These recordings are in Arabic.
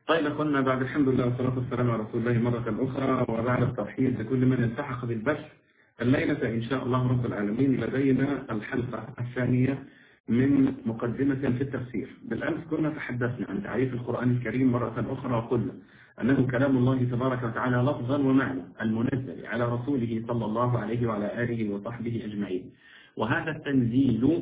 طيب أخونا، بعد الحمد لله والصلاة والسلام على رسول الله مرة أخرى، وبعد الترحيب بكل من التحق بالبث الليلة إن شاء الله رب العالمين، لدينا الحلقة الثانية من مقدمة في التفسير. بالأمس كنا تحدثنا عن تعريف القرآن الكريم مرة أخرى، وقلنا أنه كلام الله تبارك وتعالى لفظا ومعنى المنزل على رسوله صلى الله عليه وعلى آله وصحبه أجمعين، وهذا التنزيل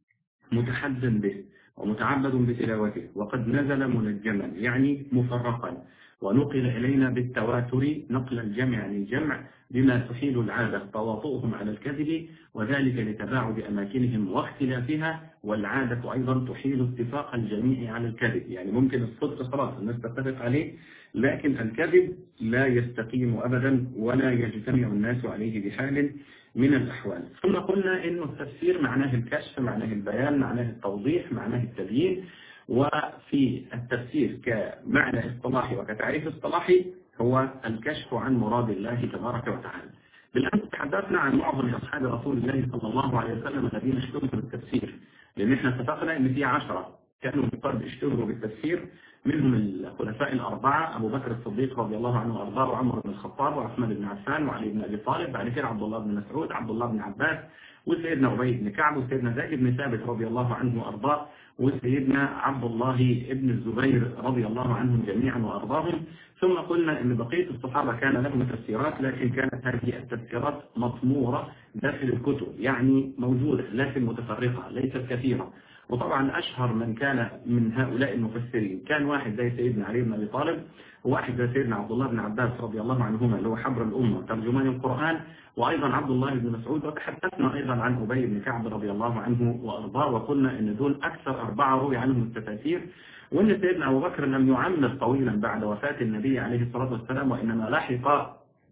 متحد به ومتعبد بتلاوته، وقد نزل منجما يعني مفرقا، ونقل إلينا بالتواتر نقل الجمع عن الجمع بما تحيل العادة تواطؤهم على الكذب، وذلك لتباعد أماكنهم واختلافها، والعادة أيضا تحيل اتفاق الجميع على الكذب. يعني ممكن الصدق خلاص الناس تتفق عليه، لكن الكذب لا يستقيم أبدا ولا يجتمع الناس عليه بحال من الأحوال. ثم قلنا إنه التفسير معناه الكشف، معناه البيان، معناه التوضيح، معناه التبيين. وفي التفسير كمعنى اصطلاحي وكتعريف اصطلاحي هو الكشف عن مراد الله تبارك وتعالى. بالأمس تحدثنا عن معظم أصحاب رسول الله صلى الله عليه وسلم الذين اشتغلوا بالتفسير، لأن احنا اتفقنا إن في 10 كانوا قد اشتغلوا بالتفسير، منهم الخلفاء الأربعة: أبو بكر الصديق رضي الله عنه وأرضاه، وعمر بن الخطاب، وعثمان بن عفان، وعلي بن أبي طالب، بعد كده عبد الله بن مسعود، عبد الله بن عباس، وسيدنا أبي بن كعب، وسيدنا زيد بن ثابت رضي الله عنه وأرضاه، وسيدنا عبد الله بن الزبير رضي الله عنهم جميعا وأرضاهم. ثم قلنا أن بقية الصحابة كان لهم تفسيرات، لكن كانت هذه التفسيرات مطمورة داخل الكتب، يعني موجودة لكن متفرقة ليست كثيرة. وطبعا أشهر من كان من هؤلاء المفسرين كان واحد زي سيدنا علي بن أبي طالب، وواحد زي سيدنا عبد الله بن عباس رضي الله عنهما اللي هو حبر الأمة ترجمان القرآن، وأيضا عبد الله بن مسعود. وتحدثنا أيضا عن أبي بن كعب رضي الله عنه وأرضاه، وقلنا أن دول أكثر 4 روي عنهم التفاسير، وأن سيدنا أبو بكر لم يعمر طويلا بعد وفاة النبي عليه الصلاة والسلام، وإنما لحق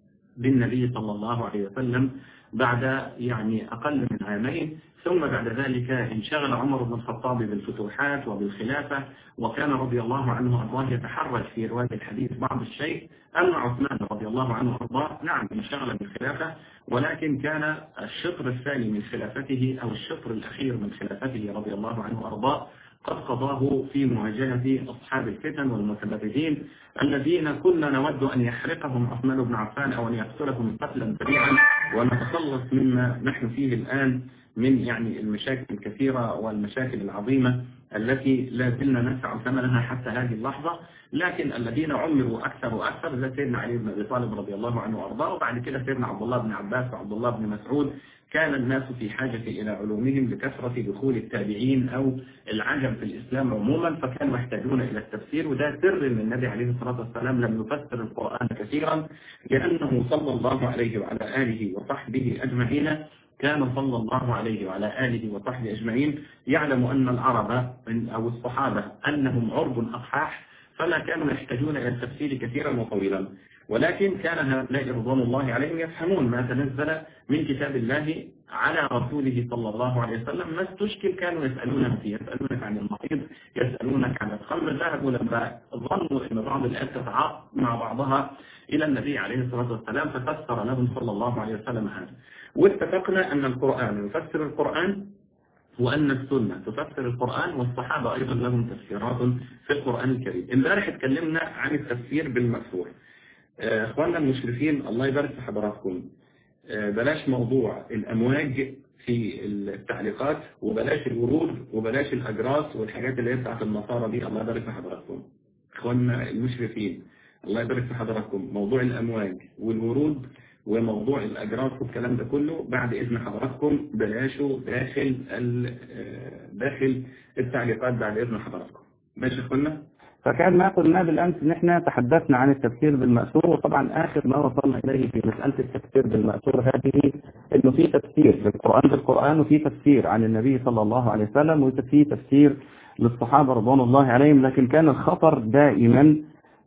بالنبي صلى الله عليه وسلم بعد يعني أقل من عامين. ثم بعد ذلك انشغل عمر بن الخطاب بالفتوحات وبالخلافة، وكان رضي الله عنه وأرضاه يتحرج في رواية الحديث بعض الشيء. أما عثمان رضي الله عنه وأرضاه نعم انشغل بالخلافة، ولكن كان الشطر الثاني من خلافته أو الشطر الأخير من خلافته رضي الله عنه وأرضاه قد قضاه في مواجهة أصحاب الفتن والمتبرجين الذين كنا نود أن يحرقهم عثمان بن عفان أو أن يقتلهم قتلا سريعا، ونتخلص مما نحن فيه الآن من يعني المشاكل الكثيرة والمشاكل العظيمة التي لا زلنا ندفع ثمنها حتى هذه اللحظة. لكن الذين عمروا أكثر وأكثر زي سيدنا علي بن أبي طالب رضي الله عنه وأرضاه، وبعد كده سيدنا عبد الله بن عباس وعبد الله بن مسعود. كان الناس في حاجة إلى علومهم لكثرة دخول التابعين أو العجب في الإسلام عموما، فكانوا يحتاجون إلى التفسير. وده سر من النبي عليه الصلاة والسلام لم يفسر القرآن كثيرا، لأنه صلى الله عليه وعلى آله وصحبه أجمعين كان صلى الله عليه وعلى آله وصحبه أجمعين يعلم أن العرب أو الصحابة أنهم عرب أصحاح، فلا كانوا يحتاجون إلى التفسير كثيرا وطويلا. ولكن كان هؤلاء رضوان الله عليهم يفهمون ما تنزل من كتاب الله على رسوله صلى الله عليه وسلم. ما استشكل كانوا يسألونك فيه، يسألونك عن المريض، يسألونك عن الخمر. ذهبوا لما ظنوا أن بعض الآيات تتعاطى مع بعضها إلى النبي عليه الصلاة والسلام، ففسر لهم صلى الله عليه وسلم هذا. واتفقنا أن القرآن يفسر القرآن، وأن السنة تفسر القرآن، والصحابة أيضا لهم تفسيرات في القرآن الكريم. امبارح اتكلمنا عن التفسير بالمأثور. اخواننا المشرفين الله يبارك في حضراتكم، بلاش موضوع الأمواج في التعليقات، وبلاش الورود، وبلاش الأجراس والحاجات اللي هي بتاعت النصارى دي. الله يبارك في حضراتكم اخواننا المشرفين، الله يبارك في حضراتكم. موضوع الأمواج والورود وموضوع الأجراس والكلام ده كله بعد إذن حضراتكم بلاشه داخل التعليقات بعد إذن حضراتكم. ماشي اخواننا؟ فكان ما قلنا بالأمس إن إحنا تحدثنا عن التفسير بالمأثور، وطبعا آخر ما وصلنا إليه في مسألة التفسير بالمأثور هذه إنه في تفسير للقرآن بالقرآن، وفي تفسير عن النبي صلى الله عليه وسلم، وفي تفسير للصحابة رضوان الله عليهم. لكن كان الخطر دائما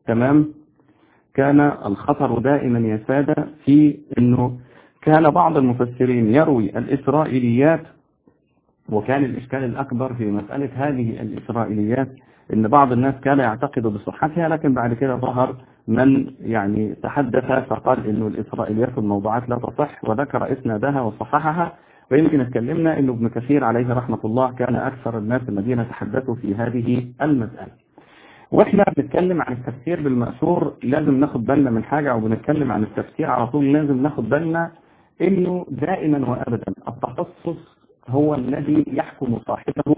كان الخطر دائما يا سادة في إنه كان بعض المفسرين يروي الإسرائيليات، وكان الإشكال الأكبر في مسألة هذه الإسرائيليات إن بعض الناس كان يعتقد بصحتها، لكن بعد كده ظهر من يعني تحدث فقال إنه الإسرائيليات والموضوعات لا تصح، وذكر إسنادها وصححها. ويمكن اتكلمنا إنه ابن كثير عليه رحمة الله كان أكثر الناس الذين تحدثوا في هذه المسألة. واحنا بنتكلم عن التفسير بالمأثور لازم ناخد بالنا من حاجة، او بنتكلم عن التفسير على طول لازم ناخد بالنا انه دائما وابدا التخصص هو الذي يحكم صاحبه،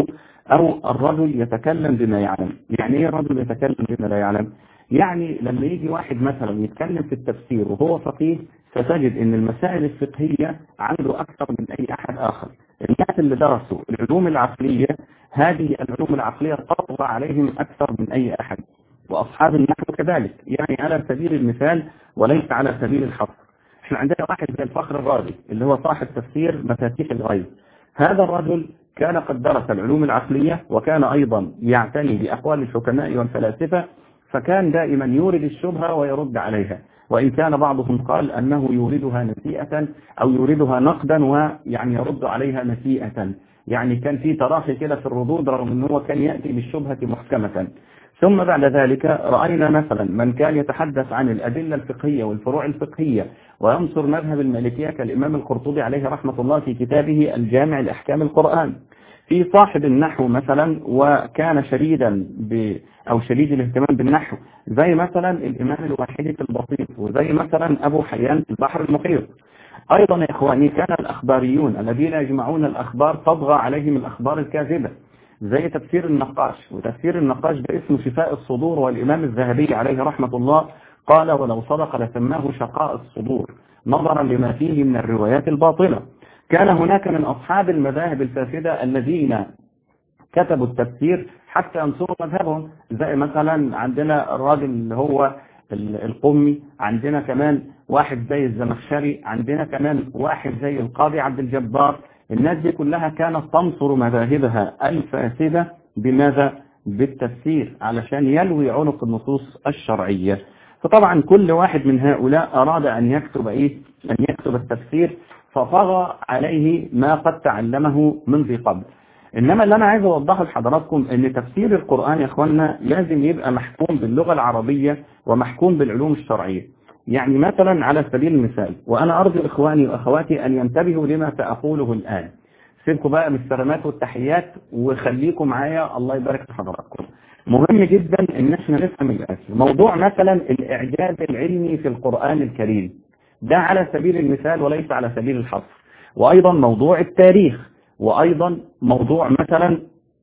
او الرجل يتكلم بما يعلم. يعني ايه الرجل يتكلم بما لا يعلم؟ يعني لما يجي واحد مثلا يتكلم في التفسير وهو فقيه، فتجد ان المسائل الفقهية عنده اكثر من اي احد اخر. الناس اللي درسوا العلوم العقلية، هذه العلوم العقلية تطغى عليهم اكثر من اي احد، واصحاب النحو كذلك. يعني على سبيل المثال وليس على سبيل الحصر، احنا عندنا واحد زي الفخر الرازي اللي هو صاحب تفسير مفاتيح الغيب. هذا الرجل كان قد درس العلوم العقلية، وكان أيضا يعتني بأقوال الحكماء والفلاسفة، فكان دائما يورد الشبهة ويرد عليها، وإن كان بعضهم قال أنه يوردها نسيئة أو يوردها نقدا ويعني يرد عليها نسيئة. يعني كان في تراخي كده في الردود، رغم أنه كان يأتي بالشبهة محكمة. ثم بعد ذلك رأينا مثلا من كان يتحدث عن الأدلة الفقهية والفروع الفقهية وينصر مذهب المالكية كالإمام القرطبي عليه رحمة الله في كتابه الجامع لأحكام القرآن. في صاحب النحو مثلا وكان شديدا أو شديد الاهتمام بالنحو زي مثلا الإمام الواحدي في البسيط، وزي مثلا أبو حيان في البحر المحيط. أيضا يا إخواني كان الأخباريون الذين يجمعون الأخبار تطغى عليهم الأخبار الكاذبة، زي تفسير النقاش. وتفسير النقاش ده اسمه شفاء الصدور، والإمام الذهبي عليه رحمة الله قال ولو صدق لسماه شقاء الصدور نظرا لما فيه من الروايات الباطلة. كان هناك من أصحاب المذاهب الفاسدة الذين كتبوا التفسير حتى ينصروا مذهبهم، زي مثلا عندنا الراجل اللي هو القمي، عندنا كمان واحد زي الزمخشري، عندنا كمان واحد زي القاضي عبد الجبار. الناس دي كلها كانت تنصر مذاهبها الفاسدة بماذا؟ بالتفسير، علشان يلوي عنق النصوص الشرعية. فطبعا كل واحد من هؤلاء أراد أن يكتب أن يكتب التفسير، فطغى عليه ما قد تعلمه منذ قبل. إنما اللي أنا عايز أوضحه لحضراتكم أن تفسير القرآن يا أخوانا لازم يبقى محكوم باللغة العربية ومحكوم بالعلوم الشرعية. يعني مثلا على سبيل المثال، وأنا أرجو إخواني وأخواتي أن ينتبهوا لما سأقوله الآن. سيبكم بقى من السلامات والتحيات وخليكم معايا، الله يبارك في حضراتكم. مهم جدا ان احنا نفهم الآتي. موضوع مثلا الإعجاز العلمي في القرآن الكريم ده على سبيل المثال وليس على سبيل الحصر، وأيضا موضوع التاريخ، وأيضا موضوع مثلا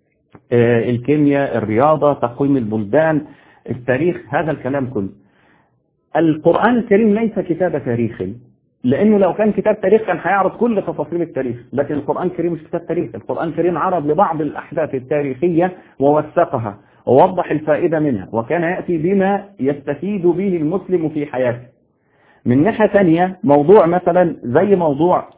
الكيمياء، الرياضة، تقويم البلدان، التاريخ، هذا الكلام كله. القرآن الكريم ليس كتاب تاريخي، لأنه لو كان كتاب تاريخ كان هيعرض كل تفاصيل التاريخ، لكن القرآن الكريم مش كتاب تاريخ. القرآن الكريم عرض لبعض الأحداث التاريخية ووثقها ووضح الفائدة منها، وكان يأتي بما يستفيد به المسلم في حياته. من ناحية ثانية موضوع مثلا زي موضوع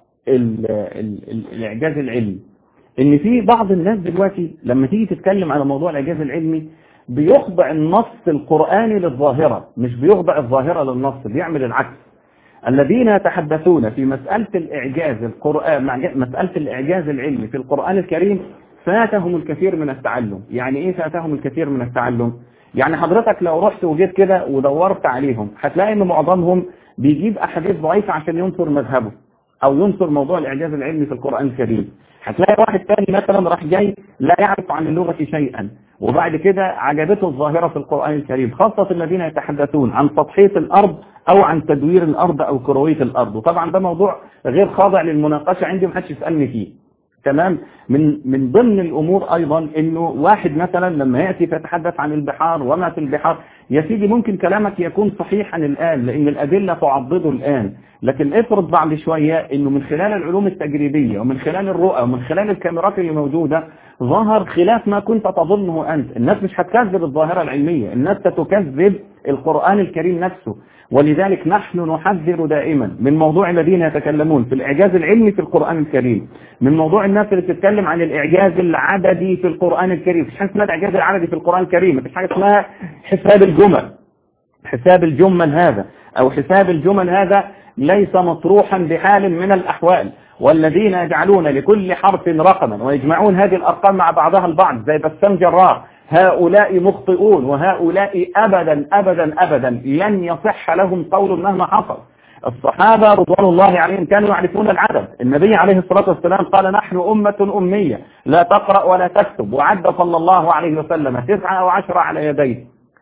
الإعجاز العلمي، إن في بعض الناس دلوقتي لما تيجي تتكلم على موضوع الإعجاز العلمي بيخضع النص القرآني للظاهرة، مش بيخضع الظاهرة للنص، بيعمل العكس. الذين يتحدثون في مسألة الإعجاز مسألة الإعجاز العلمي في القرآن الكريم فاتهم الكثير من التعلم. يعني إيه فاتهم الكثير من التعلم؟ يعني حضرتك لو رحت وجيت كده ودورت عليهم هتلاقي إن معظمهم بيجيب أحاديث ضعيفة عشان ينصر مذهبه أو ينصر موضوع الإعجاز العلمي في القرآن الكريم. هتلاقي واحد ثاني مثلا راح جاي لا يعرف عن اللغة شيئا، وبعد كده عجبته الظاهرة في القرآن الكريم، خاصة الذين يتحدثون عن سطحية الأرض أو عن تدوير الأرض أو كروية الأرض. وطبعا ده موضوع غير خاضع للمناقشة عندي، محدش يسألني فيه. تمام. من ضمن الأمور أيضا إنه واحد مثلا لما يأتي فيتحدث عن البحار وما في البحار، يا سيدي ممكن كلامك يكون صحيحا الآن لأن الأدلة تعضده الآن، لكن افرض بعد شوية إنه من خلال العلوم التجريبية ومن خلال الرؤى ومن خلال الكاميرات اللي موجودة ظهر خلاف ما كنت تظنه أنت. الناس مش هتكذب الظاهرة العلمية، الناس ستكذب القرآن الكريم نفسه. ولذلك نحن نحذر دائما من موضوع الذين يتكلمون في الإعجاز العلمي في القرآن الكريم، من موضوع الناس اللي بتتكلم عن الإعجاز العددي في القرآن الكريم. مفيش حاجة اسمها الإعجاز العددي في القرآن الكريم، مفيش حاجة اسمها حساب الجمل. حساب الجمل هذا أو حساب الجمل هذا ليس مطروحا بحال من الأحوال. والذين يجعلون لكل حرف رقما ويجمعون هذه الأرقام مع بعضها البعض زي بسام جرار، هؤلاء مخطئون، وهؤلاء أبدا أبدا أبدا لن يصح لهم قول مهما حصل. الصحابة رضوان الله عليهم كانوا يعرفون العدد. النبي عليه الصلاة والسلام قال نحن أمة أمية لا تقرأ ولا تكتب، وعد صلى الله عليه وسلم 9 أو 10 على يديه.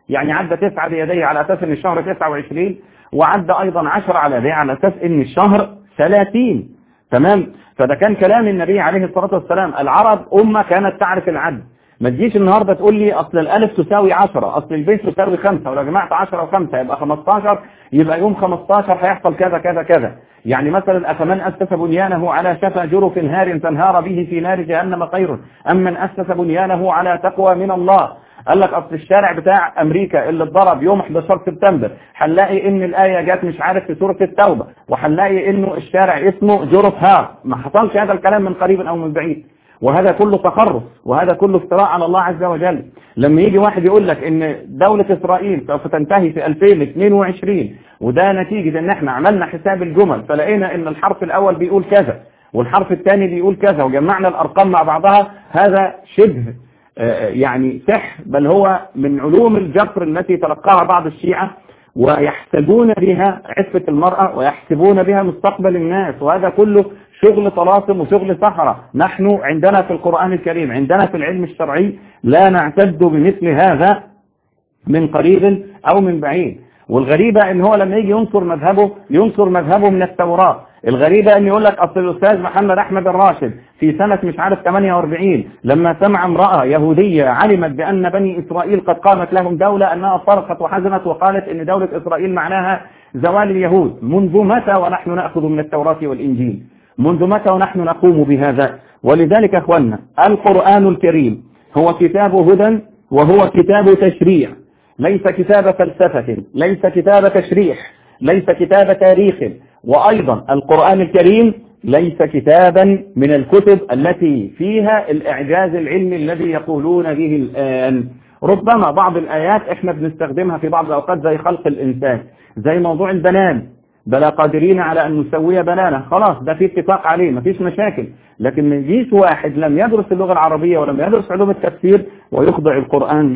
يعني عدى 9 بيديه على أساس أن الشهر 29، وعدى أيضا 10 على يديه على أساس أن الشهر 30. تمام. فده كان كلام النبي عليه الصلاة والسلام. العرب أمة كانت تعرف العد. ما تجيش النهاردة تقول لي أصل الألف تساوي 10، أصل البيت تساوي 5، ولو جمعت 10 و5 يبقى 15، يبقى يوم 15 هيحصل كذا كذا كذا. يعني مثلا أفمن أسس بنيانه على شفا جرف هار فانهار به في نار جهنم خير أم من أسس بنيانه على تقوى من الله. قال لك أصل الشارع بتاع أمريكا اللي اتضرب يوم 11 سبتمبر هنلاقي إن الآية جت مش عارف في سورة التوبة، وهنلاقي إنه الشارع اسمه جرف هار. ما حصلش هذا الكلام من قريب أو من بعيد، وهذا كله تخرص، وهذا كله افتراء على الله عز وجل. لما يجي واحد يقول لك ان دولة اسرائيل سوف تنتهي في 2022 وده نتيجة ان احنا عملنا حساب الجمل فلقينا ان الحرف الاول بيقول كذا والحرف الثاني بيقول كذا وجمعنا الارقام مع بعضها، هذا شبه يعني سحر، بل هو من علوم الجبر التي تلقاها بعض الشيعة ويحسبون بها عفة المرأة ويحسبون بها مستقبل الناس، وهذا كله شغل طلاسم وشغل سحرة. نحن عندنا في القرآن الكريم، عندنا في العلم الشرعي لا نعتد بمثل هذا من قريب أو من بعيد. والغريبة ان هو لما يجي ينصر مذهبه من التوراة. الغريبة ان يقول لك اصل الاستاذ محمد احمد الراشد في سنة مش عارف 48 لما سمع امرأة يهودية علمت بان بني اسرائيل قد قامت لهم دولة انها صرخت وحزنت وقالت ان دولة اسرائيل معناها زوال اليهود. منذ متى ونحن نأخذ من التوراة والانجيل؟ منذ متى ونحن نقوم بهذا؟ ولذلك اخوانا القرآن الكريم هو كتاب هدى وهو كتاب تشريع، ليس كتاب فلسفة، ليس كتاب تشريح، ليس كتاب تاريخ. وأيضا القرآن الكريم ليس كتابا من الكتب التي فيها الإعجاز العلمي الذي يقولون به الآن. ربما بعض الآيات احنا بنستخدمها في بعض الأوقات زي خلق الإنسان، زي موضوع البنان، بلا قادرين على أن نسوي بنانه، خلاص ده في اتفاق عليه مفيش مشاكل. لكن من جيش واحد لم يدرس اللغة العربية ولم يدرس علوم التفسير ويخضع القرآن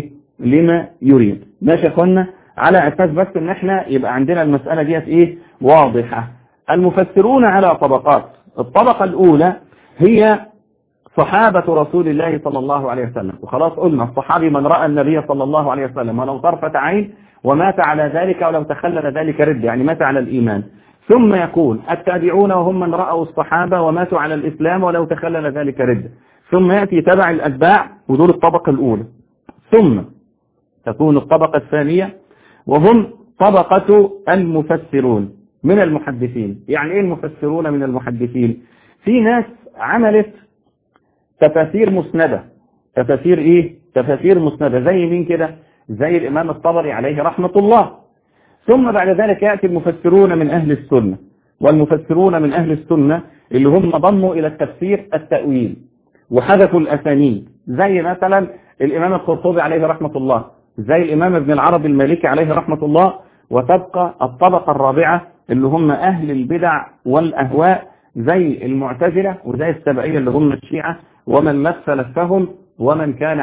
لما يريد. ماشي يا اخوانا؟ على اساس بس ان احنا يبقى عندنا المسألة ديت واضحة. المفسرون على طبقات. الطبقة الاولى هي صحابة رسول الله صلى الله عليه وسلم، وخلاص قلنا الصحابي من رأى النبي صلى الله عليه وسلم ولو طرفة عين ومات على ذلك ولو تخلل ذلك رد، يعني مات على الإيمان. ثم يكون التابعون وهم من رأوا الصحابة وماتوا على الإسلام ولو تخلل ذلك رد. ثم يأتي تبع الأتباع ودول الطبقة الأولى. ثم تكون الطبقة الثانية وهم طبقة المفسرون من المحدثين. يعني ايه المفسرون من المحدثين؟ في ناس عملت تفاسير مسندة. تفاسير مسندة زي مين كده؟ زي الإمام الطبري عليه رحمة الله. ثم بعد ذلك يأتي المفسرون من أهل السنة، والمفسرون من أهل السنة اللي هم ضموا إلى التفسير التأويل وحذفوا الأسانيد، زي مثلا الإمام القرطبي عليه رحمة الله، زي الإمام ابن العربي المالكي عليه رحمة الله. وتبقى الطبقة الرابعة اللي هم أهل البدع والأهواء زي المعتزلة وزي السبعية اللي هم الشيعة ومن لف لفهم ومن كان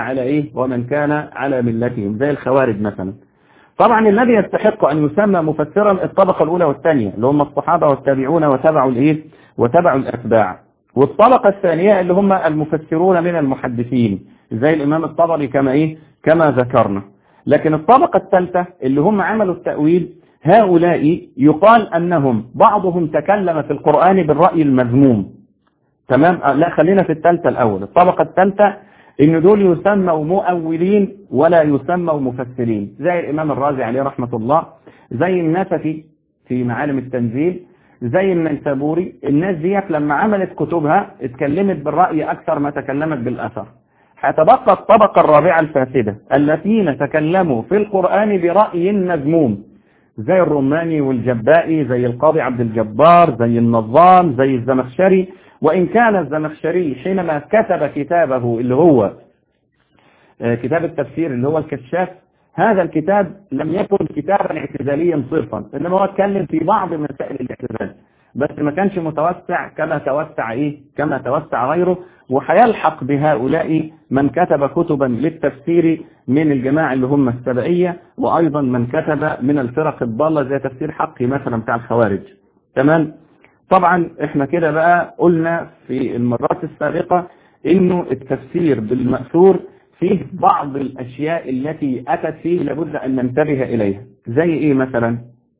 على ملتهم زي الخوارج مثلا. طبعا الذي يستحق أن يسمى مفسرا الطبقة الأولى والثانية اللي هم الصحابة والتابعون وتبعوا الأتباع. والطبقة الثانية اللي هم المفسرون من المحدثين زي الإمام الطبري كما ذكرنا. لكن الطبقة الثالثة اللي هم عملوا التأويل، هؤلاء يقال أنهم بعضهم تكلم في القرآن بالرأي المذموم. تمام؟ لا خلينا في الثالثة الأول. الطبقة الثالثة إن دول يسموا مؤولين ولا يسموا مفسرين، زي الإمام الرازي عليه رحمة الله، زي النسفي في معالم التنزيل، زي النيسابوري. الناس ديت لما عملت كتبها اتكلمت بالرأي أكثر ما تكلمت بالأثر. هتبقى الطبقة الرابعة الفاسدة الذين تكلموا في القرآن برأي مذموم زي الرماني والجبائي، زي القاضي عبد الجبار، زي النظام، زي الزمخشري. وإن كان الزمخشري حينما كتب كتابه اللي هو كتاب التفسير اللي هو الكشاف، هذا الكتاب لم يكن كتابا اعتزاليا صرفا، إنما هو اتكلم في بعض مسائل الاعتزال بس ما كانش متوسع كما توسع غيره. وحيلحق بهؤلاء من كتب كتبا للتفسير من الجماعة اللي هم السبعية، وأيضا من كتب من الفرق الضالة زي تفسير حقي مثلا بتاع الخوارج. تمام؟ طبعا احنا كده بقى قلنا في المرات السابقة انه التفسير بالمأثور فيه بعض الأشياء التي أتت فيه لابد أن ننتبه إليها. زي إيه مثلا؟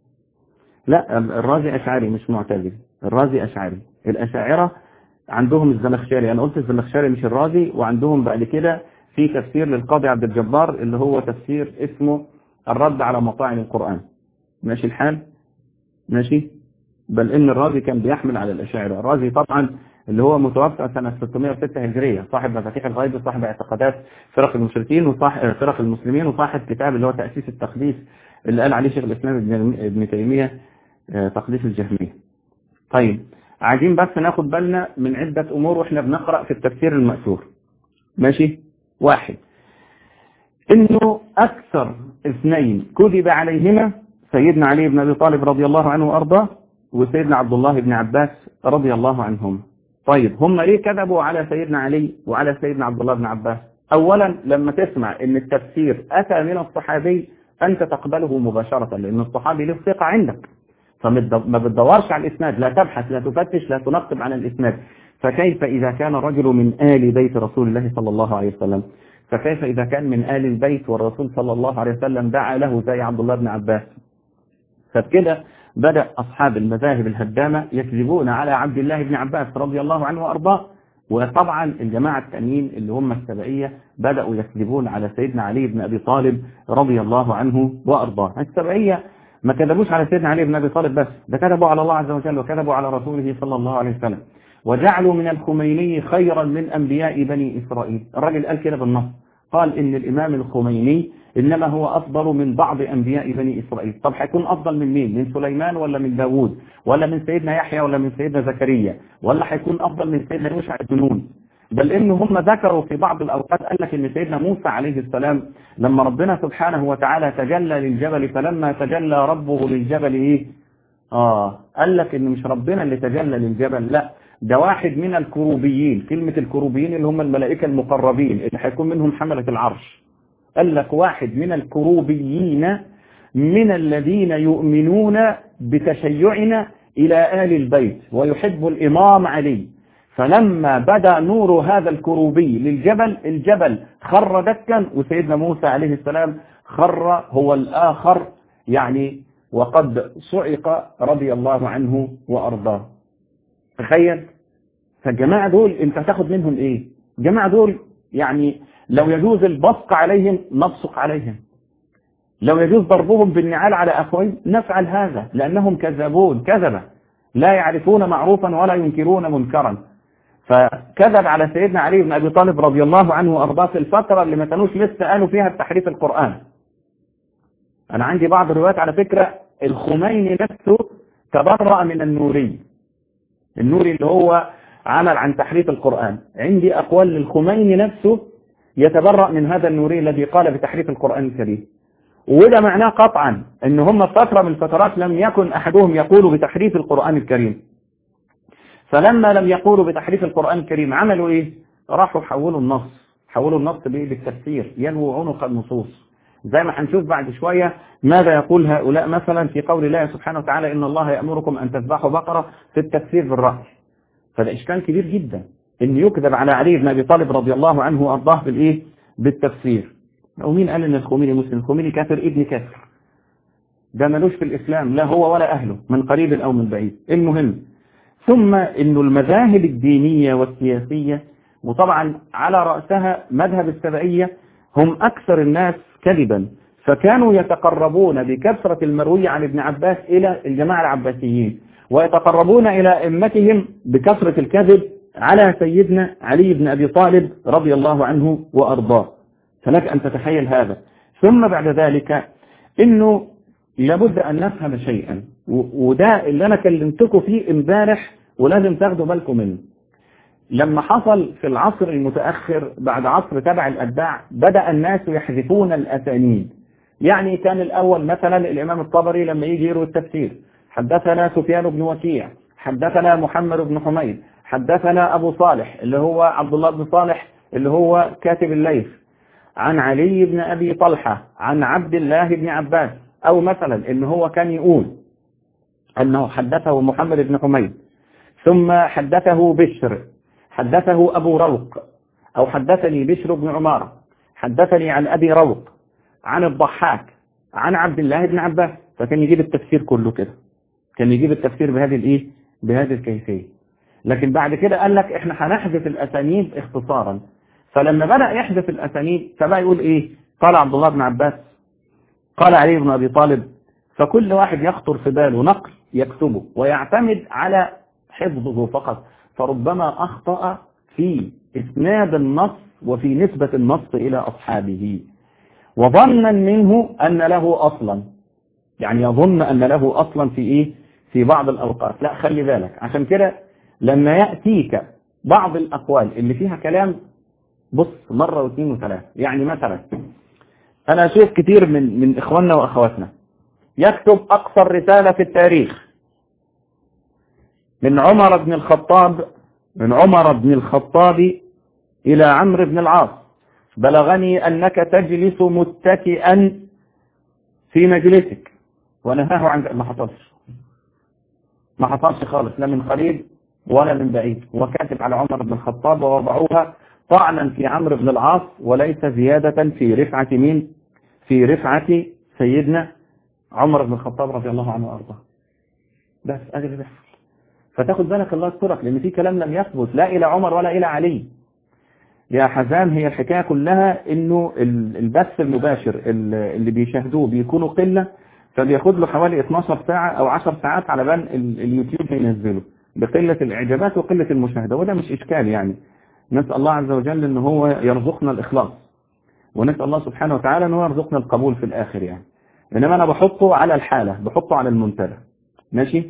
لا، الرازي أشعري مش معتزلي، الرازي أشعري. الأشاعرة عندهم الزمخشري، أنا قلت الزمخشري مش الرازي. وعندهم بعد كده في تفسير للقاضي عبد الجبار اللي هو تفسير اسمه الرد على مطاعن القرآن. ماشي الحال؟ ماشي. بل إن الرازي كان بيحمل على الأشاعرة. الرازي طبعا اللي هو متوفى سنة 606 هجرية، صاحب مفاتيح الغيب، صاحب اعتقادات فرق المشركين وصاحب فرق المسلمين، وصاحب كتاب اللي هو تأسيس التقديس اللي قال عليه شيخ الإسلام ابن تيمية تقديس الجهمية. طيب، عايزين بس ناخد بالنا من عدة أمور وإحنا بنقرأ في التفسير المأثور. ماشي. واحد، إنه أكثر اثنين كذب عليهما سيدنا علي بن أبي طالب رضي الله عنه وأرضاه، وسيدنا عبد الله بن عباس رضي الله عنهم. طيب، هم ليه كذبوا على سيدنا علي وعلى سيدنا عبد الله بن عباس؟ أولا، لما تسمع إن التفسير أتى من الصحابي أنت تقبله مباشرة، لأن الصحابي له ثقة عندك، فما بتدورش على الإسناد، لا تبحث، لا تفتش، لا تنقب عن الإسناد. فكيف إذا كان رجل من آل بيت رسول الله صلى الله عليه وسلم؟ فكيف إذا كان من آل البيت والرسول صلى الله عليه وسلم دعا له زي عبد الله بن عباس؟ فبكده بدأ أصحاب المذاهب الهدامة يكذبون على عبد الله بن عباس رضي الله عنه وأرضاه. وطبعا الجماعة التانيين اللي هم السبعية بدأوا يكذبون على سيدنا علي بن أبي طالب رضي الله عنه وأرضاه. السبعية ما كذبوش على سيدنا علي بن أبي طالب بس، ده كذبوا على الله عز وجل وكذبوا على رسوله صلى الله عليه وسلم، وجعلوا من الخميني خيرا من أنبياء بني إسرائيل. الراجل قال كده بالنص، قال إن الإمام الخميني إنما هو أفضل من بعض أنبياء بني إسرائيل. طب هيكون أفضل من مين؟ من سليمان ولا من داوود ولا من سيدنا يحيى ولا من سيدنا زكريا، ولا هيكون أفضل من سيدنا يوشع بن نون؟ بل إن هم ذكروا في بعض الأوقات قال لك إن سيدنا موسى عليه السلام لما ربنا سبحانه وتعالى تجلى للجبل، فلما تجلى ربه للجبل إيه؟ قال لك إن مش ربنا اللي تجلى للجبل، لا، ده واحد من الكروبيين. كلمة الكروبيين اللي هم الملائكة المقربين اللي هيكون منهم حملة العرش. قال لك واحد من الكروبيين من الذين يؤمنون بتشيعنا إلى آل البيت ويحب الإمام علي. فلما بدا نور هذا الكروبي للجبل، الجبل خر دكا، وسيدنا موسى عليه السلام خر هو الآخر يعني، وقد صعق رضي الله عنه وأرضاه. تخيل. فالجماعة دول انت تاخد منهم ايه؟ الجماعة دول يعني لو يجوز البصق عليهم نبصق عليهم، لو يجوز ضربهم بالنعال على أخوين نفعل هذا، لأنهم كذبون، كذبة لا يعرفون معروفا ولا ينكرون منكرا. فكذب على سيدنا علي بن أبي طالب رضي الله عنه وأرضاه في الفترة اللي ما كانوش لسه قالوا فيها بتحريف القرآن. أنا عندي بعض الروايات على فكرة الخميني نفسه تبرأ من النوري اللي هو عمل عن تحريف القرآن. عندي أقوال للخميني نفسه يتبرأ من هذا النوري الذي قال بتحريف القرآن الكريم. وده معناه قطعا ان هم فترة من الفترات لم يكن احدهم يقول بتحريف القرآن الكريم. فلما لم يقولوا بتحريف القرآن الكريم عملوا ايه؟ راحوا حولوا النص بالتفسير، يلووا عنق النصوص. زي ما هنشوف بعد شوية ماذا يقول هؤلاء مثلا في قول الله سبحانه وتعالى إن الله يأمركم أن تذبحوا بقرة في التفسير بالرأي. فده إشكال كبير جدا إن يكذب على علي بن أبي طالب رضي الله عنه وأرضاه بالإيه؟ بالتفسير. ومين قال إن الخميني مسلم؟ الخميني كافر ابن كافر، ده ملوش في الإسلام لا هو ولا أهله من قريب أو من بعيد. المهم، ثم إنه المذاهب الدينية والسياسية وطبعا على رأسها مذهب السبعية هم أكثر الناس كذبا، فكانوا يتقربون بكثرة المروي عن ابن عباس إلى الجماعة العباسيين، ويتقربون إلى أئمتهم بكثرة الكذب على سيدنا علي بن أبي طالب رضي الله عنه وأرضاه. فلك أن تتخيل هذا. ثم بعد ذلك إنه لابد أن نفهم شيئا، وده اللي أنا كلمتكم فيه امبارح ولازم تاخدوا بالكم منه. لما حصل في العصر المتأخر بعد عصر تبع الأتباع بدأ الناس يحذفون الأسانيد. يعني كان الأول مثلا الإمام الطبري لما يجي يروي التفسير حدثنا سفيان بن وكيع، حدثنا محمد بن حميد، حدثنا أبو صالح اللي هو عبد الله بن صالح اللي هو كاتب الليث، عن علي بن أبي طلحة، عن عبد الله بن عباس. أو مثلا إن هو كان يقول أنه حدثه محمد بن حميد ثم حدثه بشر، حدثه أبو روق، أو حدثني بشر بن عمارة، حدثني عن أبي روق عن الضحاك عن عبد الله بن عباس. فكان يجيب التفسير كله كده، كان يجيب التفسير بهذه الكيفية. لكن بعد كده قال لك احنا هنحذف الأسانيد اختصارا. فلما بدأ يحذف الأسانيد فبقى يقول ايه؟ قال عبد الله بن عباس، قال علي بن أبي طالب. فكل واحد يخطر في باله نقل يكتبه ويعتمد على حفظه فقط، فربما أخطأ في إسناد النص وفي نسبة النص إلى أصحابه، وظنا منه أن له أصلا، يعني يظن أن له أصلا في إيه؟ في بعض الأوقات. لا، خلي بالك. عشان كده لما يأتيك بعض الأقوال اللي فيها كلام، بص مرة واثنين وثلاثة. يعني مثلا أنا أشوف كتير من إخواننا وأخواتنا يكتب أقصر رسالة في التاريخ من عمر بن الخطاب إلى عمرو بن العاص: بلغني أنك تجلس متكئا في مجلسك، ونهاه عن ما حصلش خالص، لا من قريب ولا من بعيد. وكاتب على عمر بن الخطاب ووضعوها طعنا في عمرو بن العاص وليس زيادة في رفعة مين؟ في رفعة سيدنا عمر بن الخطاب رضي الله عنه وارضاه. بس ادي اللي بيحصل. فتاخد بالك الله يسترك، لان في كلام لم يثبت لا الى عمر ولا الى علي. يا حزام، هي الحكايه كلها انه البث المباشر اللي بيشاهدوه بيكونوا قله، فبياخد له حوالي 12 ساعه او 10 ساعات على بال اليوتيوب ينزله بقله الاعجابات وقله المشاهده. وده مش اشكال يعني. نسال الله عز وجل ان هو يرزقنا الاخلاص، ونسال الله سبحانه وتعالى ان هو يرزقنا القبول في الاخر يعني. انما انا بحطه على الحالة، بحطه على المنتدى. ماشي؟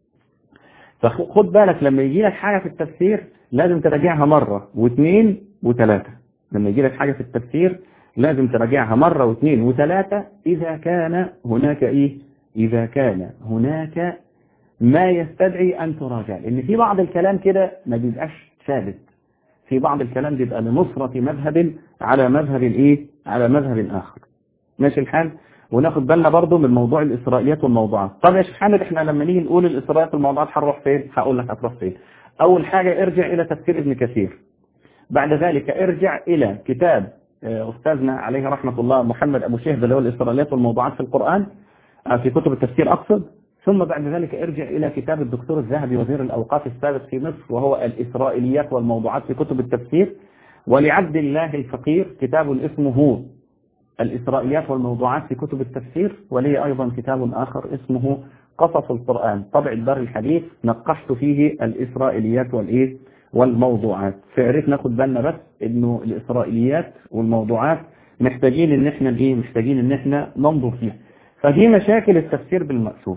فخد بالك لما يجي لك حاجة في التفسير لازم تراجعها مرة واثنين وثلاثة. لما يجي لك حاجة في التفسير لازم تراجعها مرة واثنين وثلاثة إذا كان هناك إيه؟ إذا كان هناك ما يستدعي أن تراجع. لأن في بعض الكلام كده ما بيبقاش ثابت، في بعض الكلام بيبقى لنصرة مذهب على مذهب إيه؟ على مذهب آخر. ماشي الحال؟ وناخد بالنا برضو من موضوع الإسرائيليات والموضوعات. طب يا شيخ حامد، احنا لما نيجي نقول الإسرائيليات والموضوعات هنروح فين؟ هقول لك هتروح فين. أول حاجة ارجع إلى تفسير ابن كثير. بعد ذلك ارجع إلى كتاب أستاذنا عليه رحمة الله محمد أبو شهد اللي هو الإسرائيليات والموضوعات في القرآن، في كتب التفسير أقصد. ثم بعد ذلك ارجع إلى كتاب الدكتور الذهبي وزير الأوقاف السابق في مصر وهو الإسرائيليات والموضوعات في كتب التفسير. ولعبد الله الفقير كتاب اسمه الإسرائيليات والموضوعات في كتب التفسير، ولي أيضا كتاب آخر اسمه قصص القرآن طبع دار الحديث، نقشت فيه الإسرائيليات والموضوعات. فعرف ناخد بالنا بس إنه الإسرائيليات والموضوعات محتاجين إن إحنا ننظر فيها. فدي مشاكل التفسير بالمأثور.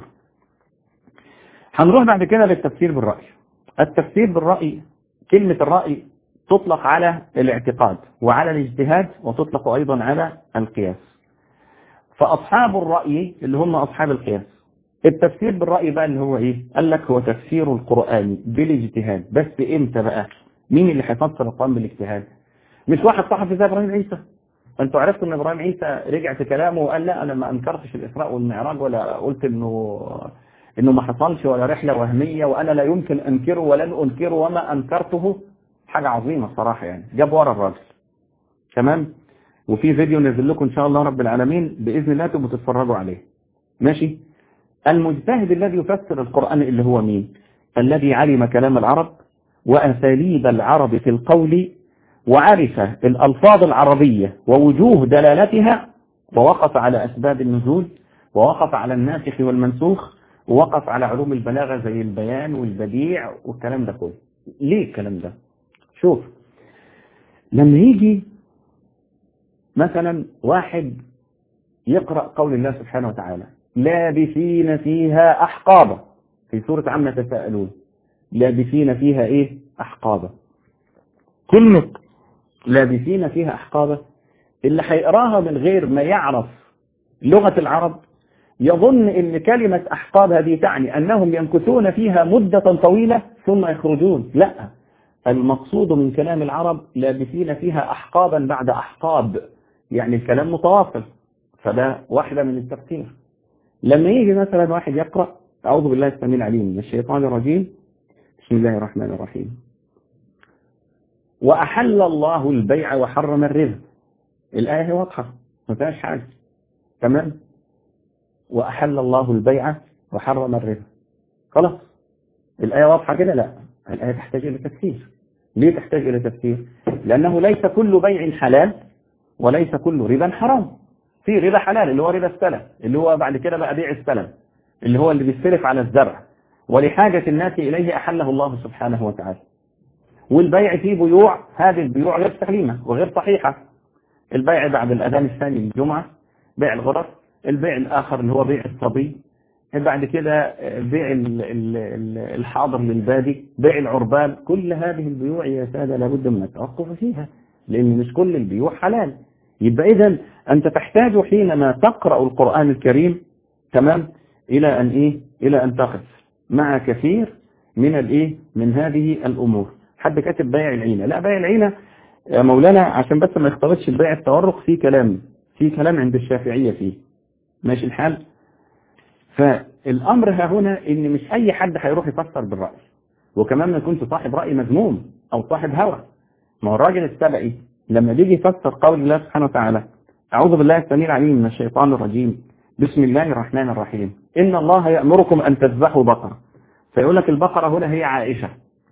هنروح بعد كده للتفسير بالرأي. التفسير بالرأي، كلمة الرأي تطلق على الاعتقاد وعلى الاجتهاد، وتطلق أيضا على القياس. فأصحاب الرأي اللي هم أصحاب القياس، التفسير بالرأي بقى اللي هو إيه؟ قال لك هو تفسير القرآن بالاجتهاد. بس إمتى بقى؟ مين اللي هيفسر القرآن بالاجتهاد؟ مش واحد صحفي زي إبراهيم عيسى. أنتوا عرفتوا إن إبراهيم عيسى رجع في كلامه وقال لا أنا ما أنكرتش الإسراء والمعراج ولا قلت إنه ما حصلش ولا رحلة وهمية وأنا لا يمكن أنكره ولن أنكره وما أنكرته. حاجة عظيمة الصراحة يعني. جاب ورا الراجل. تمام؟ وفي فيديو نزل لكم إن شاء الله رب العالمين بإذن الله تبقوا تتفرجوا عليه. ماشي؟ المجتهد الذي يفسر القرآن اللي هو مين؟ الذي علم كلام العرب وأساليب العرب في القول، وعرف الألفاظ العربية ووجوه دلالتها، ووقف على أسباب النزول، ووقف على الناسخ والمنسوخ، ووقف على علوم البلاغة زي البيان والبديع والكلام ده كله. ليه الكلام ده؟ شوف، لما يجي مثلا واحد يقرأ قول الله سبحانه وتعالى لابثين فيها أحقابا في سورة عما تساءلون، لابثين فيها إيه؟ أحقابا. كلمة لابثين فيها أحقابا اللي هيقراها من غير ما يعرف لغة العرب يظن ان كلمة أحقاب هذه تعني أنهم يمكثون فيها مدة طويلة ثم يخرجون. لا، المقصود من كلام العرب لابثين فيها أحقابا بعد أحقاب، يعني الكلام متواصل. فده واحدة من التفسير. لما يجي مثلا واحد يقرأ أعوذ بالله السميع العليم من الشيطان الرجيم بسم الله الرحمن الرحيم وأحل الله البيع وحرم الربا، الآية هي واضحة ما فيهاش حاجة. تمام. وأحل الله البيع وحرم الربا. خلاص الآية واضحة كده؟ لا، الآية تحتاج إلى تفسير. ليه تحتاج إلى تفسير؟ لأنه ليس كل بيع حلال وليس كل ربا حرام. في ربا حلال اللي هو ربا السلم، اللي هو بعد كده بقى بيع السلم، اللي هو اللي بيصرف على الزرع ولحاجة الناس إليه أحله الله سبحانه وتعالى. والبيع فيه بيوع، هذه البيوع غير سليمة وغير صحيحة. البيع بعد الأذان الثاني للجمعة، بيع الغرف. البيع الآخر اللي هو بيع الصبي. بعد كده بيع الحاضر للبادي، بيع العربان. كل هذه البيوع يا سادة لابد من التوقف فيها، لأن مش كل البيوع حلال. يبقى إذن أنت تحتاج حينما تقرأ القرآن الكريم تمام إلى أن إلى أن تقف مع كثير من هذه الأمور. حد كاتب بيع العينة؟ لا، بيع العينة يا مولانا عشان بس ما يختلطش البيع التورق، في كلام عند الشافعية فيه، ماشي الحال. فالأمر ها هنا إن مش أي حد هيروح يفسر بالرأي، وكمان ما يكونش صاحب رأي مذموم أو صاحب هوى. ما هو الراجل السبعي لما بيجي يفسر قول الله سبحانه وتعالى أعوذ بالله السميع العليم من الشيطان الرجيم بسم الله الرحمن الرحيم إن الله يأمركم أن تذبحوا بقرة، فيقول لك البقرة هنا هي عائشة.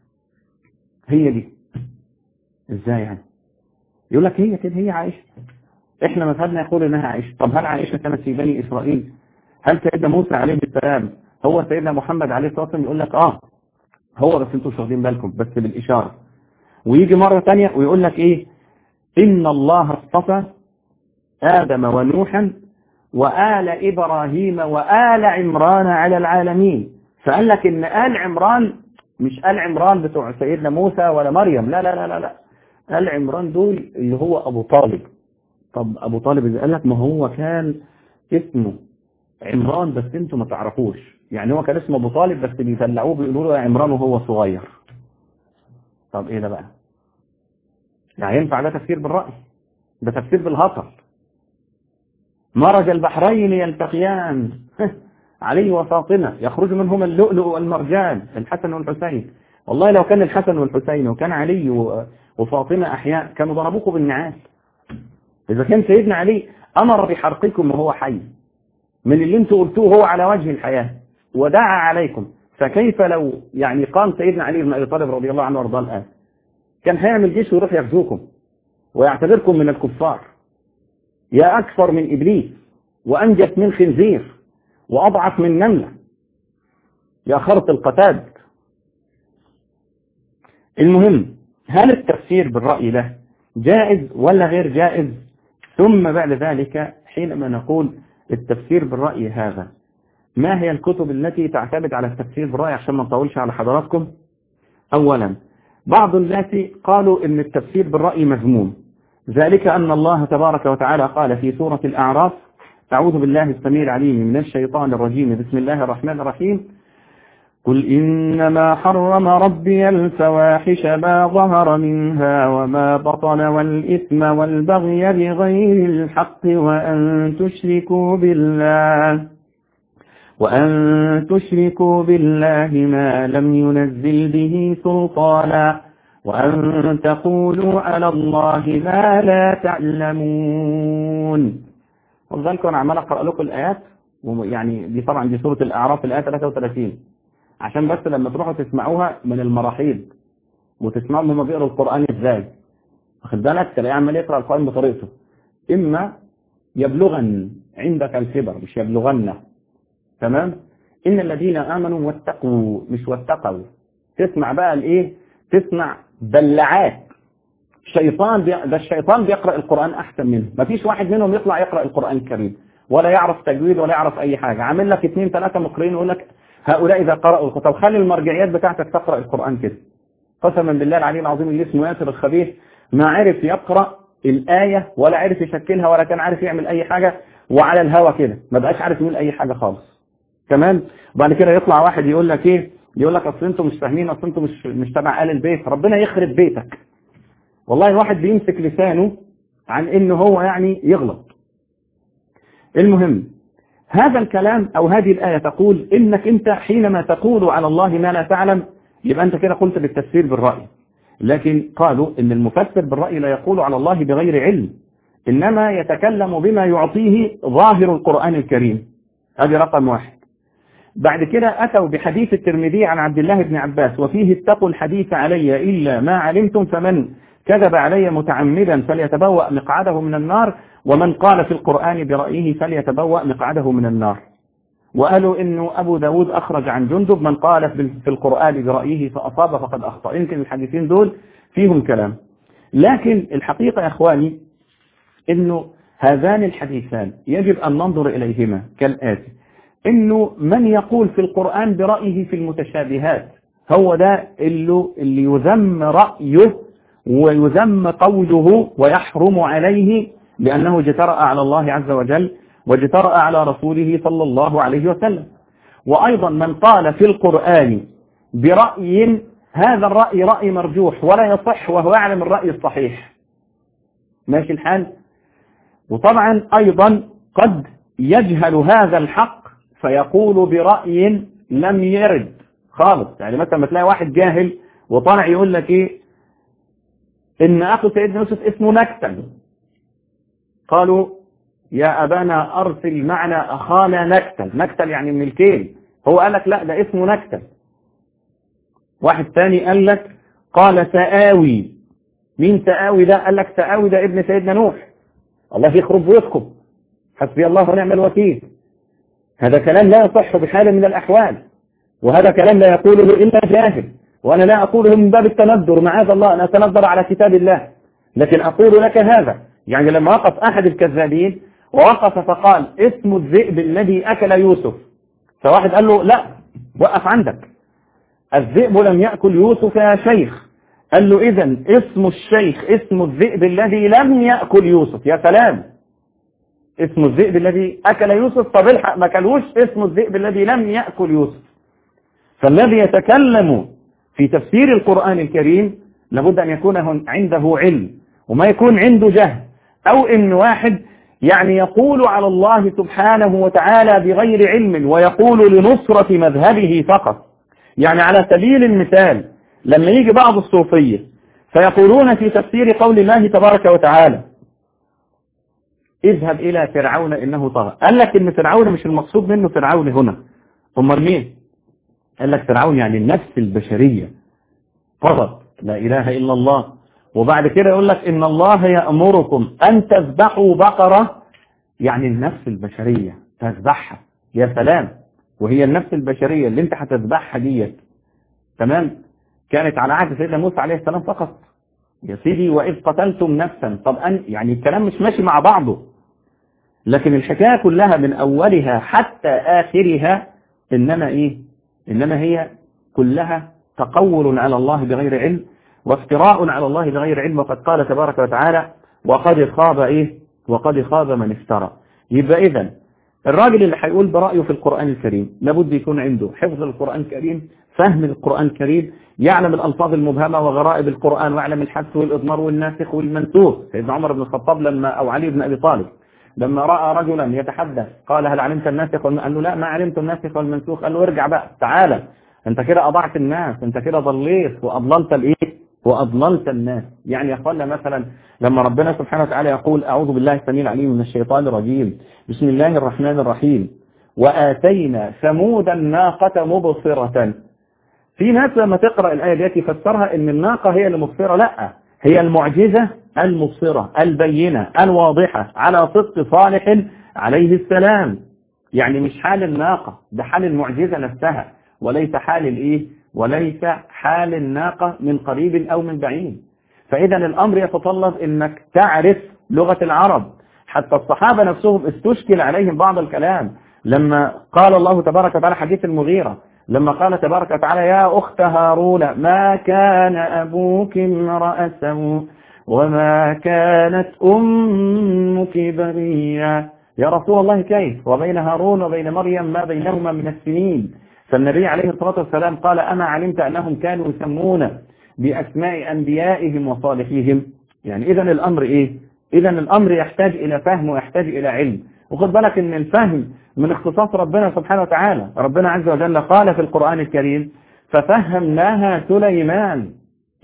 هي دي إزاي يعني؟ يقول لك هي كده، هي عائشة. إحنا مذهبنا يقول إنها عائشة. طب هل عائشة كانت في بني إسرائيل؟ هل سيدنا موسى عليه السلام هو سيدنا محمد عليه الصلاة والسلام؟ يقول لك هو، بس انتوا مش واخدين بالكم، بس بالإشارة. ويجي مرة ثانية ويقول لك إن الله اصطفى آدم ونوحا وآل إبراهيم وآل عمران على العالمين. فقال لك إن آل عمران مش آل عمران بتوع سيدنا موسى ولا مريم، لا لا لا لا، آل عمران دول اللي هو أبو طالب. طب أبو طالب إذا قال لك ما هو كان اسمه عمران بس انتوا ما تعرفوش، يعني هو كان اسمه ابو طالب بس بيدلعوه بيقولوا له يا عمران وهو صغير. طب ايه ده بقى؟ يعني ينفع ده تفسير بالرأي؟ ده تفسير بالهطل. مرج البحرين يلتقيان علي وفاطمة يخرج منهما اللؤلؤ والمرجان، الحسن والحسين. والله لو كان الحسن والحسين وكان علي وفاطمة أحياء كانوا ضربوكم بالنعال. إذا كان سيدنا علي أمر بحرقكم وهو حي من اللي انتوا قلتوه هو على وجه الحياة ودعا عليكم، فكيف لو يعني قام سيدنا علي بن أبي طالب رضي الله عنه وارضاه الآن؟ كان هيعمل جيش ويروح يغزوكم ويعتبركم من الكفار، يا أكثر من إبليس وأنجس من خنزير وأضعف من نملة، يا خرط القتاد. المهم، هل التفسير بالرأي ده جائز ولا غير جائز؟ ثم بعد ذلك حينما نقول التفسير بالرأي هذا، ما هي الكتب التي تعتمد على التفسير بالرأي عشان ما نطولش على حضراتكم؟ أولا، بعض الناس قالوا إن التفسير بالرأي مذموم، ذلك أن الله تبارك وتعالى قال في سورة الأعراف أعوذ بالله السميع العليم من الشيطان الرجيم بسم الله الرحمن الرحيم قل إنما حرم ربي الفواحش ما ظهر منها وما بطن والإثم والبغي بغير الحق وأن تشركوا بالله ما لم ينزل به سلطانا وأن تقولوا على الله ما لا تعلمون. وذلك أنا عمال أقرأ لكم الآيات، يعني دي طبعا دي سورة الأعراف الآية 33، عشان بس لما تروحوا تسمعوها من المراحيض وتسمعوا هم بيقروا القرآن ازاي، واخد بالك؟ تلاقيه عمال يقرأ القرآن بطريقته، إما يبلغن عندك الكبر مش يبلغن، تمام؟ إن الذين آمنوا واتقوا مش واتقوا. تسمع بقى تسمع بلعات ده الشيطان بيقرأ القرآن أحسن منه، مفيش واحد منهم يطلع يقرأ القرآن الكريم ولا يعرف تجويد ولا يعرف أي حاجة، عامل لك 2-3 مقرئين يقول لك هؤلاء إذا قرأوا الكتاب. خلي المرجعيات بتاعتك تقرأ القرآن كده. قسما بالله العلي العظيم اللي اسمه ياسر الخبيث ما عرف يقرأ الآية ولا عرف يشكلها ولا كان عارف يعمل أي حاجة، وعلى الهوى كده ما بقاش عارف يقول أي حاجة خالص. تمام؟ وبعد كده يطلع واحد يقول لك يقول لك أصل أنتم مش فاهمين، أصل أنتم مش تبع آل البيت. ربنا يخرب بيتك. والله الواحد بيمسك لسانه عن إنه هو يعني يغلط. المهم، هذا الكلام أو هذه الآية تقول إنك أنت حينما تقول على الله ما لا تعلم يبقى أنت كده قلت بالتفسير بالرأي. لكن قالوا إن المفسر بالرأي لا يقول على الله بغير علم، إنما يتكلم بما يعطيه ظاهر القرآن الكريم. هذه رقم 1. بعد كده أتوا بحديث الترمذي عن عبد الله بن عباس وفيه اتقوا الحديث علي إلا ما علمتم فمن كذب علي متعمدا فليتبوأ مقعده من النار ومن قال في القرآن برأيه فليتبوأ مقعده من النار. وقالوا إنه أبو داود أخرج عن جندب من قال في القرآن برأيه فأصاب فقد أخطأ. يمكن الحديثين دول فيهم كلام، لكن الحقيقة يا إخواني إنه هذان الحديثان يجب أن ننظر إليهما كالآتي: إنه من يقول في القرآن برأيه في المتشابهات هو ده اللي يذم رأيه ويذم قوله ويحرم عليه لأنه اجترأ على الله عز وجل واجترأ على رسوله صلى الله عليه وسلم. وأيضا من قال في القرآن برأي هذا الرأي رأي مرجوح ولا يصح وهو يعلم الرأي الصحيح. ماشي الحال؟ وطبعا أيضا قد يجهل هذا الحق فيقول برأي لم يرد خالص. يعني مثلا ما تلاقي واحد جاهل وطالع يقول لك ايه ان اخو سيدنا يوسف اسمه نكتل، قالوا يا ابانا ارسل معنا اخانا نكتل. نكتل يعني من الكيل، هو قال لك لا ده اسمه نكتل. واحد ثاني قال لك قال سآوي. مين سآوي ده؟ قال لك سآوي ده ابن سيدنا نوح. الله يخرب بيوتكم، حسبي الله ونعم الوكيل. هذا كلام لا يصح بحال من الأحوال، وهذا كلام لا يقوله إلا جاهل. وأنا لا أقوله من باب التندر، معاذ الله أنا أتندر على كتاب الله، لكن أقول لك هذا. يعني لما وقف أحد الكذابين ووقف فقال اسم الذئب الذي أكل يوسف، فواحد قال له لا وقف عندك، الذئب لم يأكل يوسف يا شيخ. قال له إذن اسم الشيخ اسم الذئب الذي لم يأكل يوسف. يا سلام، اسم الذئب الذي أكل يوسف، طب الحق ما كلوش اسم الذئب الذي لم يأكل يوسف. فالذي يتكلم في تفسير القرآن الكريم لابد أن يكون عنده علم وما يكون عنده جهل، أو إن واحد يعني يقول على الله سبحانه وتعالى بغير علم ويقول لنصرة مذهبه فقط. يعني على سبيل المثال لما يجي بعض الصوفية فيقولون في تفسير قول الله تبارك وتعالى اذهب إلى فرعون إنه طغى، قال لك إن فرعون مش المقصود منه فرعون هنا، أمال مين؟ قال لك فرعون يعني النفس البشرية فقط، لا إله إلا الله. وبعد كده يقول لك إن الله يأمركم أن تذبحوا بقرة، يعني النفس البشرية تذبحها. يا سلام، وهي النفس البشرية اللي انت هتذبحها ديت تمام كانت على عهد سيدنا موسى عليه السلام فقط يا سيدي، وإذ قتلتم نفسا. طب يعني الكلام مش ماشي مع بعضه، لكن الحكاية كلها من أولها حتى آخرها إنما هي كلها تقول على الله بغير علم وافتراء على الله بغير علم. وقد قال تبارك وتعالى وقد خاب من افترى. يبقى إذن الراجل اللي هيقول برأيه في القرآن الكريم لابد يكون عنده حفظ القرآن الكريم، فهم القرآن الكريم، يعلم الألفاظ المبهمة وغرائب القرآن، ويعلم الحذف والإضمار والناسخ والمنسوخ. سيدنا عمر بن الخطاب أو علي بن أبي طالب لما رأى رجلا يتحدث قال هل علمت الناسخ قال له لا ما علمت الناسخ والمنسوخ. قال له ارجع بقى تعالى، انت كده أضعت الناس، انت كده ضليت وأضللت الناس. يعني يقول مثلا لما ربنا سبحانه وتعالى يقول أعوذ بالله السميع العليم من الشيطان الرجيم بسم الله الرحمن الرحيم وآتينا ثمود الناقة مبصرة. في ناس لما تقرأ الآية دي تفسرها ان الناقة هي المبصرة، لا، هي المعجزة المبصرة البينة الواضحة على صدق صالح عليه السلام. يعني مش حال الناقة، ده حال المعجزة نفسها، وليس حال الناقة من قريب أو من بعيد. فإذا الأمر يتطلب أنك تعرف لغة العرب. حتى الصحابة نفسهم استشكل عليهم بعض الكلام لما قال الله تبارك وتعالى حديث المغيرة، لما قال تبارك وتعالى يا أخت هارون ما كان أبوك امرأ سوء وما كانت أمك بغيا. يا رسول الله كيف وبين هارون وبين مريم ما بينهما من السنين؟ فالنبي عليه الصلاة والسلام قال أما علمت أنهم كانوا يسمون بأسماء أنبيائهم وصالحيهم. يعني إذن الأمر إذن الأمر يحتاج إلى فهم ويحتاج إلى علم. وخد بالك أن الفهم من اختصاص ربنا سبحانه وتعالى. ربنا عز وجل قال في القرآن الكريم ففهمناها سليمان.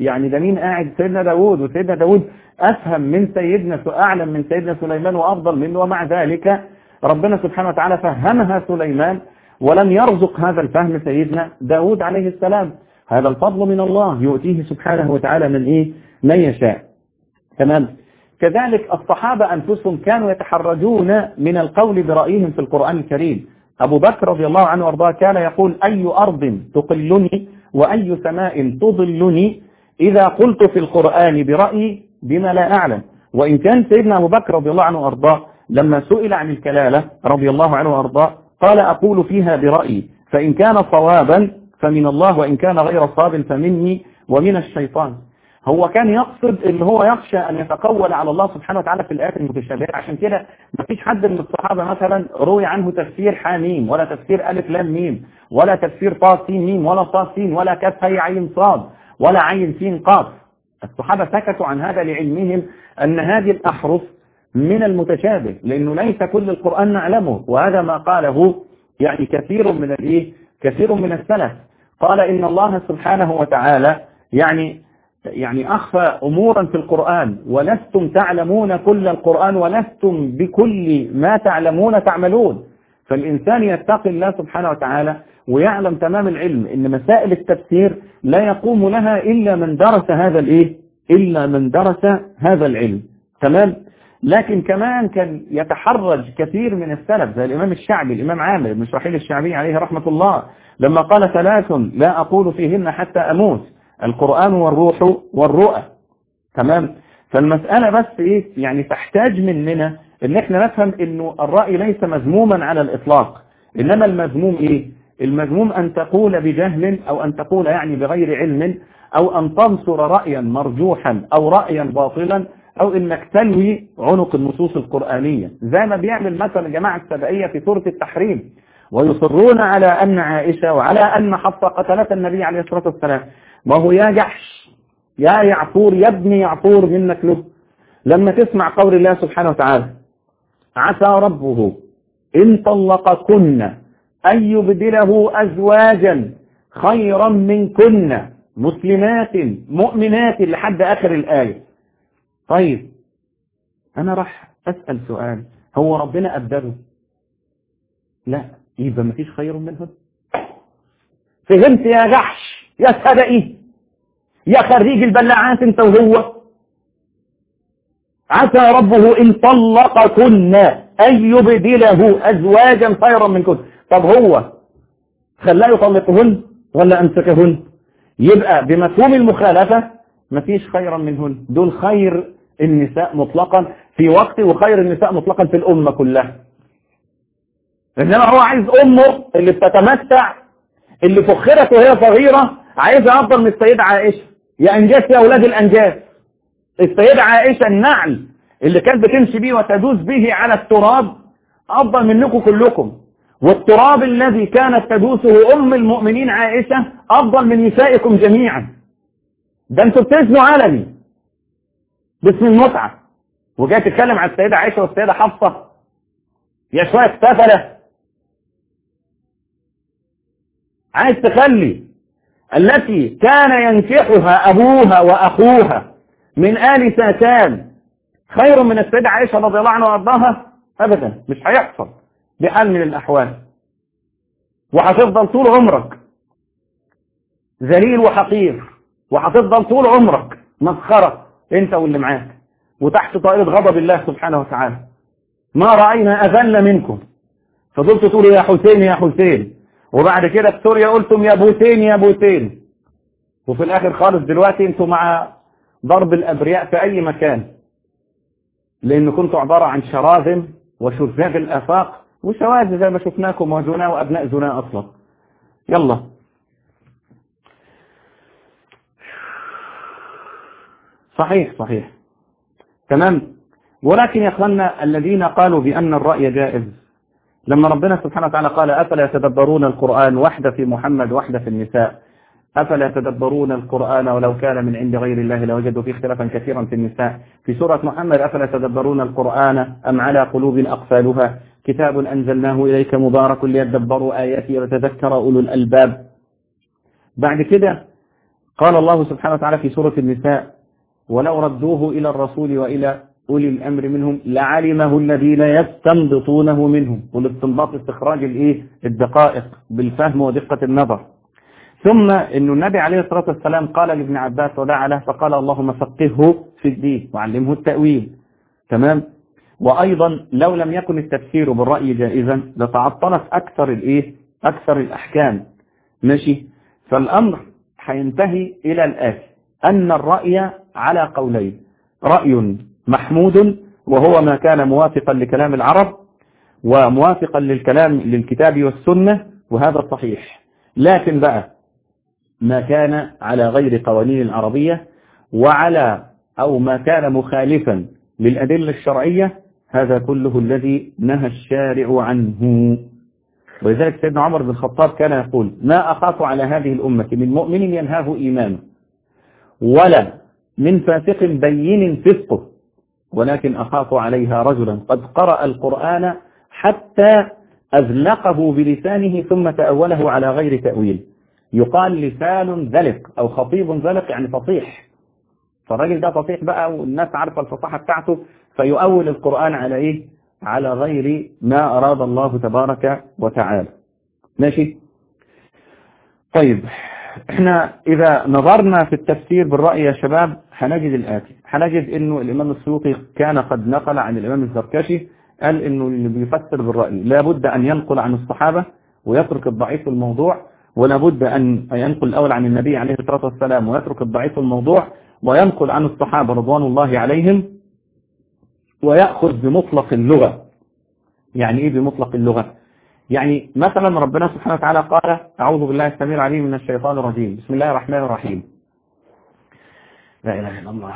يعني ده مين قاعد؟ سيدنا داود، وسيدنا داود أفهم من سيدنا، أعلم من سيدنا سليمان وأفضل منه، ومع ذلك ربنا سبحانه وتعالى فهمها سليمان ولم يرزق هذا الفهم سيدنا داود عليه السلام. هذا الفضل من الله يؤتيه سبحانه وتعالى من يشاء. تمام. كذلك الصحابة أنفسهم كانوا يتحرجون من القول برأيهم في القرآن الكريم. أبو بكر رضي الله عنه وارضاه كان يقول: أي أرض تقلني وأي سماء تضلني إذا قلت في القرآن برأيي بما لا أعلم. وإن كان سيدنا أبو بكر رضي الله عنه وارضاه لما سئل عن الكلالة رضي الله عنه وارضاه قال: أقول فيها برأيي، فإن كان صوابا فمن الله، وإن كان غير صواب فمني ومن الشيطان. هو كان يقصد اللي هو يخشى أن يتقول على الله سبحانه وتعالى في الآيات المتشابهة. عشان كده ما فيش حد من الصحابة مثلا روي عنه تفسير حاميم، ولا تفسير ألف لام ميم، ولا تفسير طاء سين ميم، ولا طاء سين، ولا كاف هاء عين صاد، ولا عين سين قاف. الصحابة سكتوا عن هذا لعلمهم أن هذه الأحرف من المتشابه، لأنه ليس كل القرآن نعلمه. وهذا ما قاله يعني كثير من السلف. قال: إن الله سبحانه وتعالى يعني أخفى أمورا في القرآن، ولستم تعلمون كل القرآن، ولستم بكل ما تعلمون تعملون. فالإنسان يتقي الله سبحانه وتعالى ويعلم تمام العلم إن مسائل التفسير لا يقوم لها إلا من درس هذا العلم. تمام. لكن كمان كان يتحرج كثير من السلف زي الإمام الشعبي، الإمام عامر بن شرحيل الشعبي عليه رحمة الله، لما قال: 3 لا أقول فيهن حتى أموت: القرآن والروح والرؤى. تمام. فالمسألة بس يعني تحتاج مننا ان احنا نفهم انه الرأي ليس مذموما على الإطلاق، انما المذموم المذموم ان تقول بجهل، او ان تقول يعني بغير علم، او ان تنصر رأيا مرجوحا او رأيا باطلا، او انك تلوي عنق النصوص القرآنية زي ما بيعمل مثلا جماعة السبعية في سورة التحريم، ويصرون على ان عائشة وعلى ان حفصة قتلت النبي عليه الصلاة والسلام. ما هو يا جحش يا يعفور يا ابن يعفور منك له، لما تسمع قول الله سبحانه وتعالى: عسى ربه إن طلقكن أن يبدله أزواجا خيرا منكن مسلمات مؤمنات لحد آخر الآية. طيب أنا راح أسأل سؤال: هو ربنا أبدله؟ لا، يبقى ما فيش خير منهم. فهمت يا جحش يا سبئي يا خريج البلاعات انت وهو؟ عسى ربه إن طلقكن أن يبدله أزواجا خيرا منكن. طب هو خلاه يطلقهن ولا أمسكهن؟ يبقى بمفهوم المخالفة مفيش خيرا منهن. دول خير النساء مطلقا في وقت، وخير النساء مطلقا في الأمة كلها. إنما هو عايز أمه اللي بتتمتع، اللي فخرت وهي صغيرة، عايزها أفضل من السيدة عائشة. يا أنجاس يا أولاد الأنجاس. السيدة عائشة النعل اللي كانت بتمشي بيه وتدوس به على التراب أفضل منكم كلكم، والتراب الذي كانت تدوسه أم المؤمنين عائشة أفضل من نسائكم جميعا. ده انتوا بتزنوا علني باسم المتعة، وجاي تتكلم عن السيدة عائشة والسيدة حفصة؟ يا شوية سفلة. عايز تخلي التي كان ينكحها أبوها وأخوها من آل ساسان خير من السيدة عائشة رضي الله عنها وارضاها؟ أبدا، مش هيحصل بحال من الأحوال. وهتفضل طول عمرك ذليل وحقير، وهتفضل طول عمرك مسخرة انت واللي معاك، وتحت طائلة غضب الله سبحانه وتعالى. ما رأينا أذل منكم. فضلت تقولوا يا حسين يا حسين، وبعد كده في سوريا قلتم يا بوتين يا بوتين، وفي الآخر خالص دلوقتي انتم مع ضرب الأبرياء في أي مكان، لأن كنتوا عبارة عن شراذم وشذاذ الآفاق وشواذ زي ما شفناكم، وزنا وأبناء زنا أصلا. يلا صحيح تمام. ولكن يا اخوانا الذين قالوا بأن الرأي جائز، لما ربنا سبحانه وتعالى قال: أفلا يتدبرون القرآن، واحدة في محمد واحدة في النساء، أفلا يتدبرون القرآن ولو كان من عند غير الله لوجدوا فيه اختلافا كثيرا في النساء. في سورة محمد: أفلا يتدبرون القرآن أم على قلوب أقفالها، كتاب أنزلناه إليك مبارك ليدبروا آياته ويتذكر أولو الألباب. بعد كده قال الله سبحانه وتعالى في سورة النساء: ولو ردوه إلى الرسول وإلى أولي الأمر منهم لعلمه الذين يستنبطونه منهم. والاستنباط استخراج الدقائق بالفهم ودقة النظر. ثم إن النبي عليه الصلاة والسلام قال لابن عباس ودعا له فقال: اللهم فقهه في الدين وعلمه التأويل. تمام. وأيضا لو لم يكن التفسير بالرأي جائزا لتعطلت أكثر الأحكام. ماشي. فالأمر هينتهي إلى الآتي: أن الرأي على قولين: رأي محمود وهو ما كان موافقا لكلام العرب وموافقا للكتاب والسنة، وهذا الصحيح. لكن بقى ما كان على غير قوانين العربية أو ما كان مخالفا للأدلة الشرعية، هذا كله الذي نهى الشارع عنه. ولذلك سيدنا عمر بن الخطاب كان يقول: ما أخاف على هذه الأمة من مؤمن ينهاه إيمانه ولا من فاسق بين فسقه، ولكن أخاف عليها رجلا قد قرأ القرآن حتى أذلقه بلسانه ثم تأوله على غير تأويل. يقال لسان ذلق أو خطيب ذلق، يعني فصيح. فالراجل ده فصيح بقى والناس عارفة الفصاحة بتاعته، فيؤول القرآن على غير ما أراد الله تبارك وتعالى. ماشي. طيب، احنا إذا نظرنا في التفسير بالرأي يا شباب هنجد الآتي: هنجد إنه الإمام السيوطي كان قد نقل عن الإمام الزركشي، قال إنه اللي بيفسر بالرأي لابد أن ينقل عن الصحابة ويترك الضعيف الموضوع، ولابد أن ينقل الأول عن النبي عليه الصلاة والسلام ويترك الضعيف الموضوع، وينقل عن الصحابة رضوان الله عليهم، ويأخذ بمطلق اللغة. يعني إيه بمطلق اللغة؟ يعني مثلا ربنا سبحانه وتعالى قال: أعوذ بالله السميع العليم من الشيطان الرجيم، بسم الله الرحمن الرحيم. لا إله إلا الله.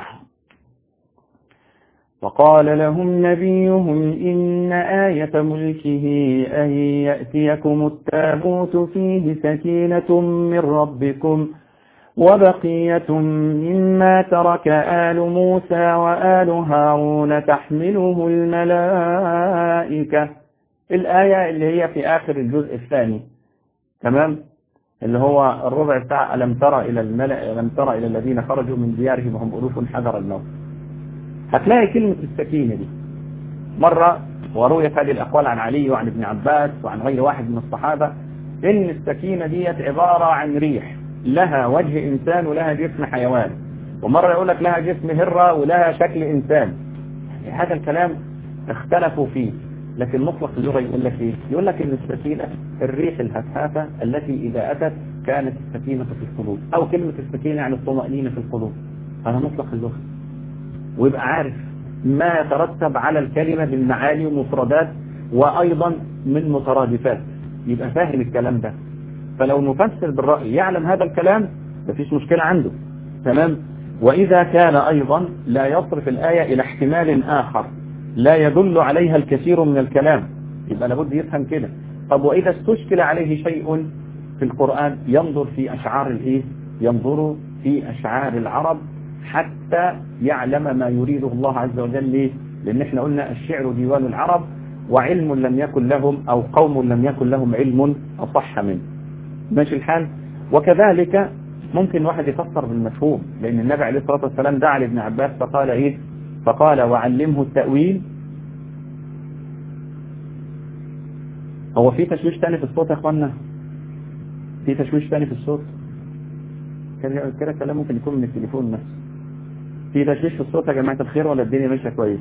وقال لهم نبيهم إن آية ملكه أن يأتيكم التابوت فيه سكينة من ربكم وبقية مما ترك آل موسى وآل هارون تحمله الملائكة. الآية اللي هي في آخر الجزء الثاني، تمام، اللي هو الربع بتاع ألم تر إلى الذين خرجوا من ديارهم وهم ألوف حذر الموت. هتلاقي كلمة السكينة دي مرة، ورويت هذه الأقوال عن علي وعن ابن عباس وعن غير واحد من الصحابة، إن السكينة دي عبارة عن ريح لها وجه إنسان ولها جسم حيوان، ومرة يقول لك لها جسم هرة ولها شكل إنسان. يعني هذا الكلام اختلفوا فيه، لكن مطلق اللغة يقول لك إيه؟ يقول لك إن السكينة الريح الهفهافة التي إذا أتت كانت السكينة في القلوب، أو كلمة السكينة يعني الطمأنينة في القلوب. هذا مطلق اللغة، ويبقى عارف ما يترتب على الكلمة من معاني ومفردات وأيضا من مترادفات، يبقى فاهم الكلام ده. فلو نفسر بالرأي يعلم هذا الكلام مفيش مشكلة عنده، تمام. وإذا كان أيضا لا يصرف الآية إلى احتمال آخر لا يدل عليها الكثير من الكلام، يبقى لابد يفهم كده. طب وإذا استشكل عليه شيء في القرآن ينظر في أشعار ينظر في أشعار العرب حتى يعلم ما يريده الله عز وجل. ليه؟ لأن احنا قلنا الشعر ديوان العرب، وعلم لم يكن لهم أو قوم لم يكن لهم علم أصح منه. ماشي الحال. وكذلك ممكن واحد يفسر بالمفهوم، لأن النبي عليه الصلاة والسلام دعا لابن عباس فقال إيه؟ فقال: وعلمه التأويل. هو في تشويش تاني في الصوت يا اخوانا؟ في تشويش تاني في الصوت كده كلام ممكن يكون من التليفون نفسه. في تشويش في الصوت يا جماعة الخير ولا الدنيا ماشية كويس؟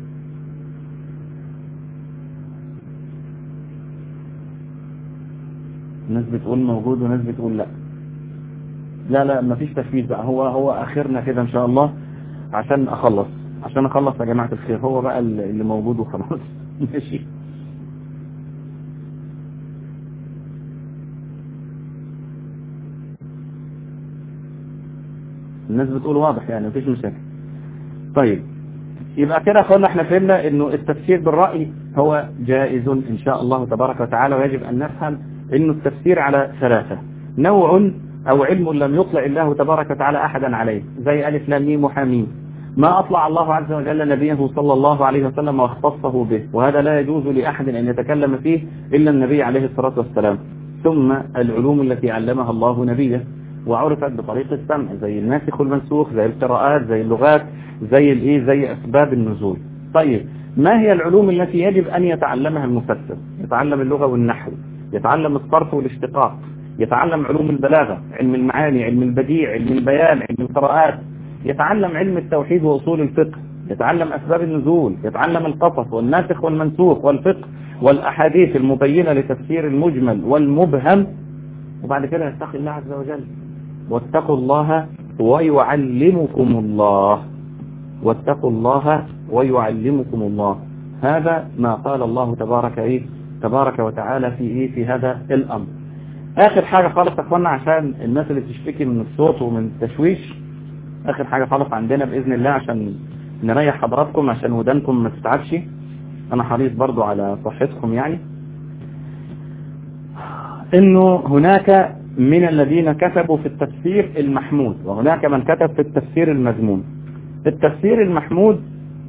ناس بتقول موجود وناس بتقول لا مفيش تشويش بقى. هو اخرنا كده ان شاء الله عشان اخلص يا جماعة الخير. هو بقى اللي موجود وخلاص. ماشي. الناس بتقول واضح يعني مفيش مشاكل. طيب يبقى كده اخوانا احنا فهمنا انه التفسير بالرأي هو جائز ان شاء الله تبارك وتعالى، ويجب ان نفهم انه التفسير على ثلاثة: نوع او علم لم يطلع الله تبارك وتعالى احدا عليه، زي الف لام ميم وحميم، ما اطلع الله عز وجل نبيه صلى الله عليه وسلم واختصه به، وهذا لا يجوز لاحد ان يتكلم فيه الا النبي عليه الصلاة والسلام. ثم العلوم التي علمها الله نبيه، وعرفت بطريق السمع، زي الناسخ والمنسوخ، زي القراءات، زي اللغات، زي الايه، زي اسباب النزول. طيب ما هي العلوم التي يجب ان يتعلمها المفسر؟ يتعلم اللغة والنحو، يتعلم الصرف والاشتقاق، يتعلم علوم البلاغة، علم المعاني، علم البديع، علم البيان، علم القراءات، يتعلم علم التوحيد وأصول الفقه، يتعلم أسباب النزول، يتعلم القصص والناسخ والمنسوخ والفقه والأحاديث المبينة لتفسير المجمل والمبهم، وبعد كده يتقي الله عز وجل. واتقوا الله ويعلمكم الله، واتقوا الله ويعلمكم الله. هذا ما قال الله تبارك وتعالى في هذا الأمر. آخر حاجة خالص يا اخوانا، عشان الناس اللي بتشتكي من الصوت ومن التشويش، آخر حاجة خالص عندنا بإذن الله عشان نريح حضراتكم، عشان ودانكم ما تتعبش، أنا حريص برضو على صحتكم يعني، إنه هناك من الذين كتبوا في التفسير المحمود، وهناك من كتب في التفسير المذموم. في التفسير المحمود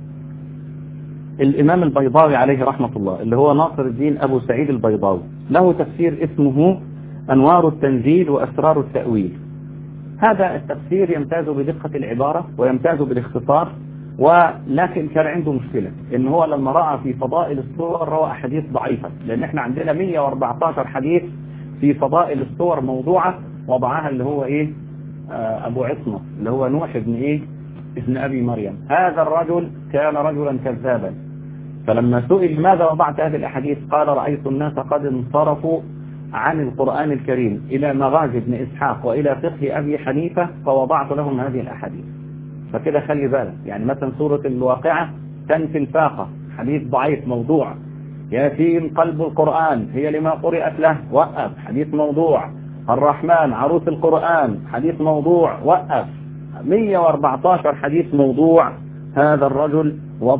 الإمام البيضاوي عليه رحمة الله، اللي هو ناصر الدين أبو سعيد البيضاوي، له تفسير اسمه أنوار التنزيل وأسرار التأويل. هذا التفسير يمتاز بدقة العبارة ويمتاز بالاختصار، ولكن كان عنده مشكلة إن هو لما رأى في فضائل الصور روى أحاديث ضعيفة، لأن احنا عندنا 114 حديث في فضائل الصور موضوعة وضعها اللي هو أبو عصمة، اللي هو نوح ابن أبي مريم. هذا الرجل كان رجلا كذابا، فلما سئل ماذا وضعت هذه الأحاديث قال رأيت الناس قد انصرفوا عن القرآن الكريم إلى مغازي ابن إسحاق وإلى فقه أبي حنيفة فوضعت لهم هذه الأحاديث. فكده خلي بالك، يعني مثلا سورة الواقعة تنفي الفاقة، حديث ضعيف موضوع. يتيم قلب القرآن هي لما قرأت له، وقف، حديث موضوع. الرحمن عروس القرآن، حديث موضوع، وقف. 114 حديث موضوع. هذا الرجل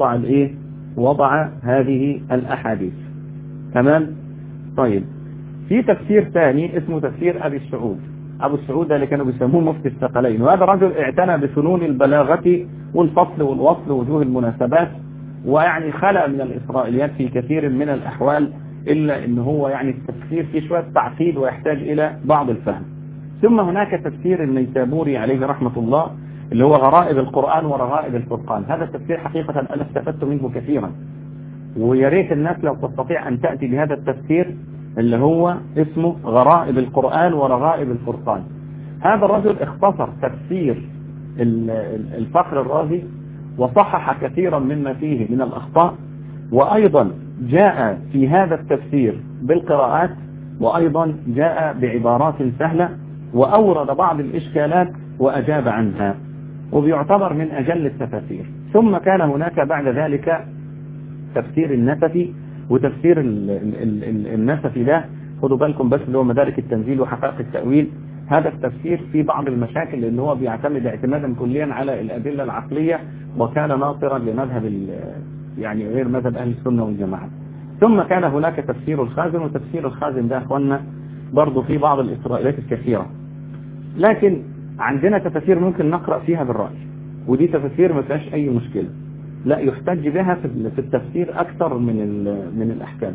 وضع هذه الأحاديث. تمام. طيب في تفسير ثاني اسمه تفسير أبي السعود. أبو السعود ده اللي كانوا بيسموه مفتي الثقلين، وهذا رجل اعتنى بفنون البلاغة والفصل والوصل ووجوه المناسبات، ويعني خلق من الإسرائيليات في كثير من الأحوال، إلا إن هو يعني التفسير فيه شوية تعقيد ويحتاج إلى بعض الفهم. ثم هناك تفسير النيسابوري عليه رحمة الله اللي هو غرائب القرآن ورغائب الفرقان. هذا التفسير حقيقة أنا استفدت منه كثيرا، وياريت الناس لو تستطيع أن تأتي بهذا التفسير اللي هو اسمه غرائب القرآن ورغائب الفرقان. هذا الرجل اختصر تفسير الفخر الرازي وصحح كثيرا مما فيه من الأخطاء، وأيضا جاء في هذا التفسير بالقراءات، وأيضا جاء بعبارات سهلة، وأورد بعض الإشكالات وأجاب عنها، وبيعتبر من أجل التفاسير. ثم كان هناك بعد ذلك تفسير النسفي، وتفسير النسفي ده خدوا بالكم بس اللي هو مدارك التنزيل وحقائق التأويل. هذا التفسير فيه بعض المشاكل لأن هو بيعتمد اعتمادا كليا على الأدلة العقلية، وكان ناصرا لمذهب يعني غير مذهب أهل السنة والجماعة. ثم كان هناك تفسير الخازن، وتفسير الخازن ده أخوانا برضو في بعض الإسرائيلات الكثيرة، لكن عندنا تفسير ممكن نقرأ فيها بالرأي، ودي تفسير ما فيهاش أي مشكلة، لا يحتج بها في التفسير أكثر من الأحكام.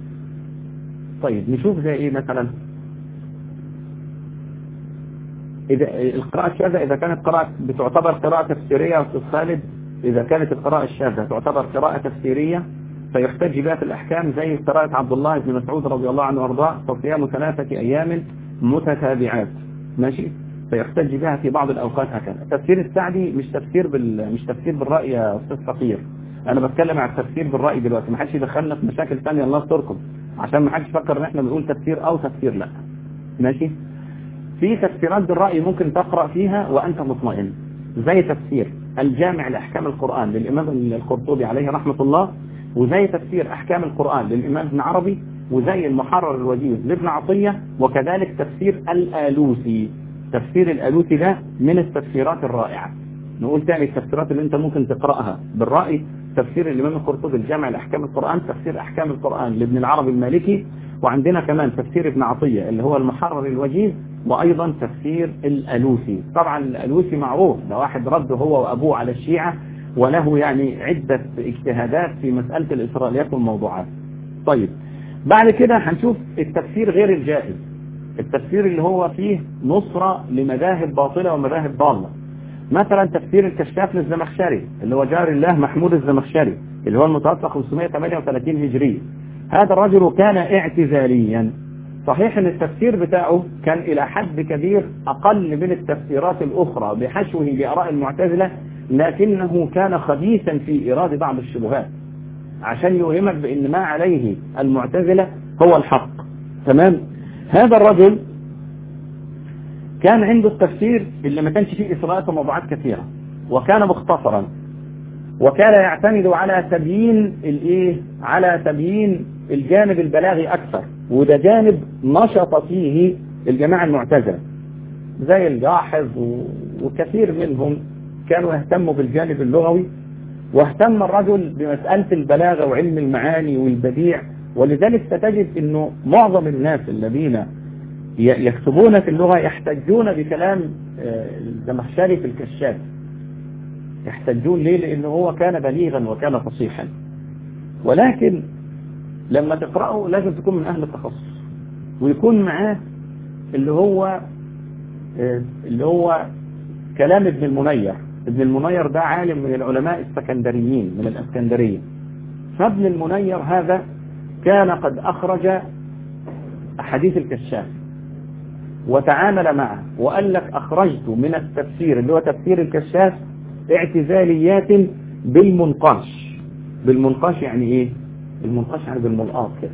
طيب نشوف زي إيه مثلا. إذا القراءة الشاذة إذا كانت قراءة بتعتبر قراءة تفسيرية أستاذ خالد، إذا كانت القراءة الشاذة تعتبر قراءة تفسيرية فيحتج بها في الأحكام، زي قراءة عبد الله بن مسعود رضي الله عنه وارضاه فصيام 3 أيام متتابعات، ماشي، فيحتج بها في بعض الأوقات هكذا. تفسير السعدي مش تفسير بالرأي يا أستاذ فقير، أنا بتكلم عن التفسير بالرأي دلوقتي، ما حدش يدخلنا في مشاكل ثانية الله يستركم، عشان ما حدش يفكر إن إحنا بنقول تفسير أو تفسير لا، ماشي. في تفسيرات بالرأي ممكن تقرأ فيها وأنت مطمئن، زي تفسير الجامع لأحكام القرآن للإمام القرطبي عليه رحمة الله، وزي تفسير أحكام القرآن للإمام ابن عربي، وزي المحرر الوجيز لابن عطية، وكذلك تفسير الآلوسي. تفسير الآلوسي ده من التفسيرات الرائعة. نقول تاني التفسيرات اللي انت ممكن تقرأها بالرأي: تفسير الإمام القرطبي الجامع لأحكام القرآن، تفسير أحكام القرآن لابن العربي المالكي، وعندنا كمان تفسير ابن عطية اللي هو المحرر الوجيز، وأيضا تفسير الآلوسي. طبعا الآلوسي معروف، ده واحد رد هو وأبوه على الشيعة، وله يعني عدة اجتهادات في مسألة الإسرائيليات والموضوعات. طيب بعد كده هنشوف التفسير غير الجائز. التفسير اللي هو فيه نصرة لمذاهب باطلة ومذاهب ضالة. مثلا تفسير الكشاف للزمخشري اللي هو جار الله محمود الزمخشري اللي هو المتوفى 538 هجري. هذا الرجل كان اعتزاليا، صحيح ان التفسير بتاعه كان الى حد كبير اقل من التفسيرات الاخرى بحشوه بآراء المعتزلة، لكنه كان خبيثا في ايراد بعض الشبهات عشان يوهمك بان ما عليه المعتزلة هو الحق. تمام. هذا الرجل كان عنده التفسير اللي ما كانش فيه إسراءات وموضوعات كثيرة، وكان مختصرا، وكان يعتمد على تبيين الجانب البلاغي أكثر، وده جانب نشط فيه الجماعة المعتزلة زي الجاحظ وكثير منهم كانوا يهتموا بالجانب اللغوي، واهتم الرجل بمسألة البلاغة وعلم المعاني والبديع. ولذلك ستجد انه معظم الناس الذين يكتبون في اللغة يحتجون بكلام الزمخشري في الكشاف، يحتجون ليه؟ لانه هو كان بليغا وكان فصيحا. ولكن لما تقرأه لازم تكون من اهل التخصص، ويكون معاه اللي هو كلام ابن المنير. ابن المنير ده عالم من العلماء السكندريين من الاسكندرية. فابن المنير هذا كان قد أخرج أحاديث الكشاف وتعامل معه وقال لك أخرجت من التفسير اللي هو تفسير الكشاف اعتزاليات بالمنقاش. بالمنقاش يعني إيه؟ بالمنقاش يعني بالملقاط كده،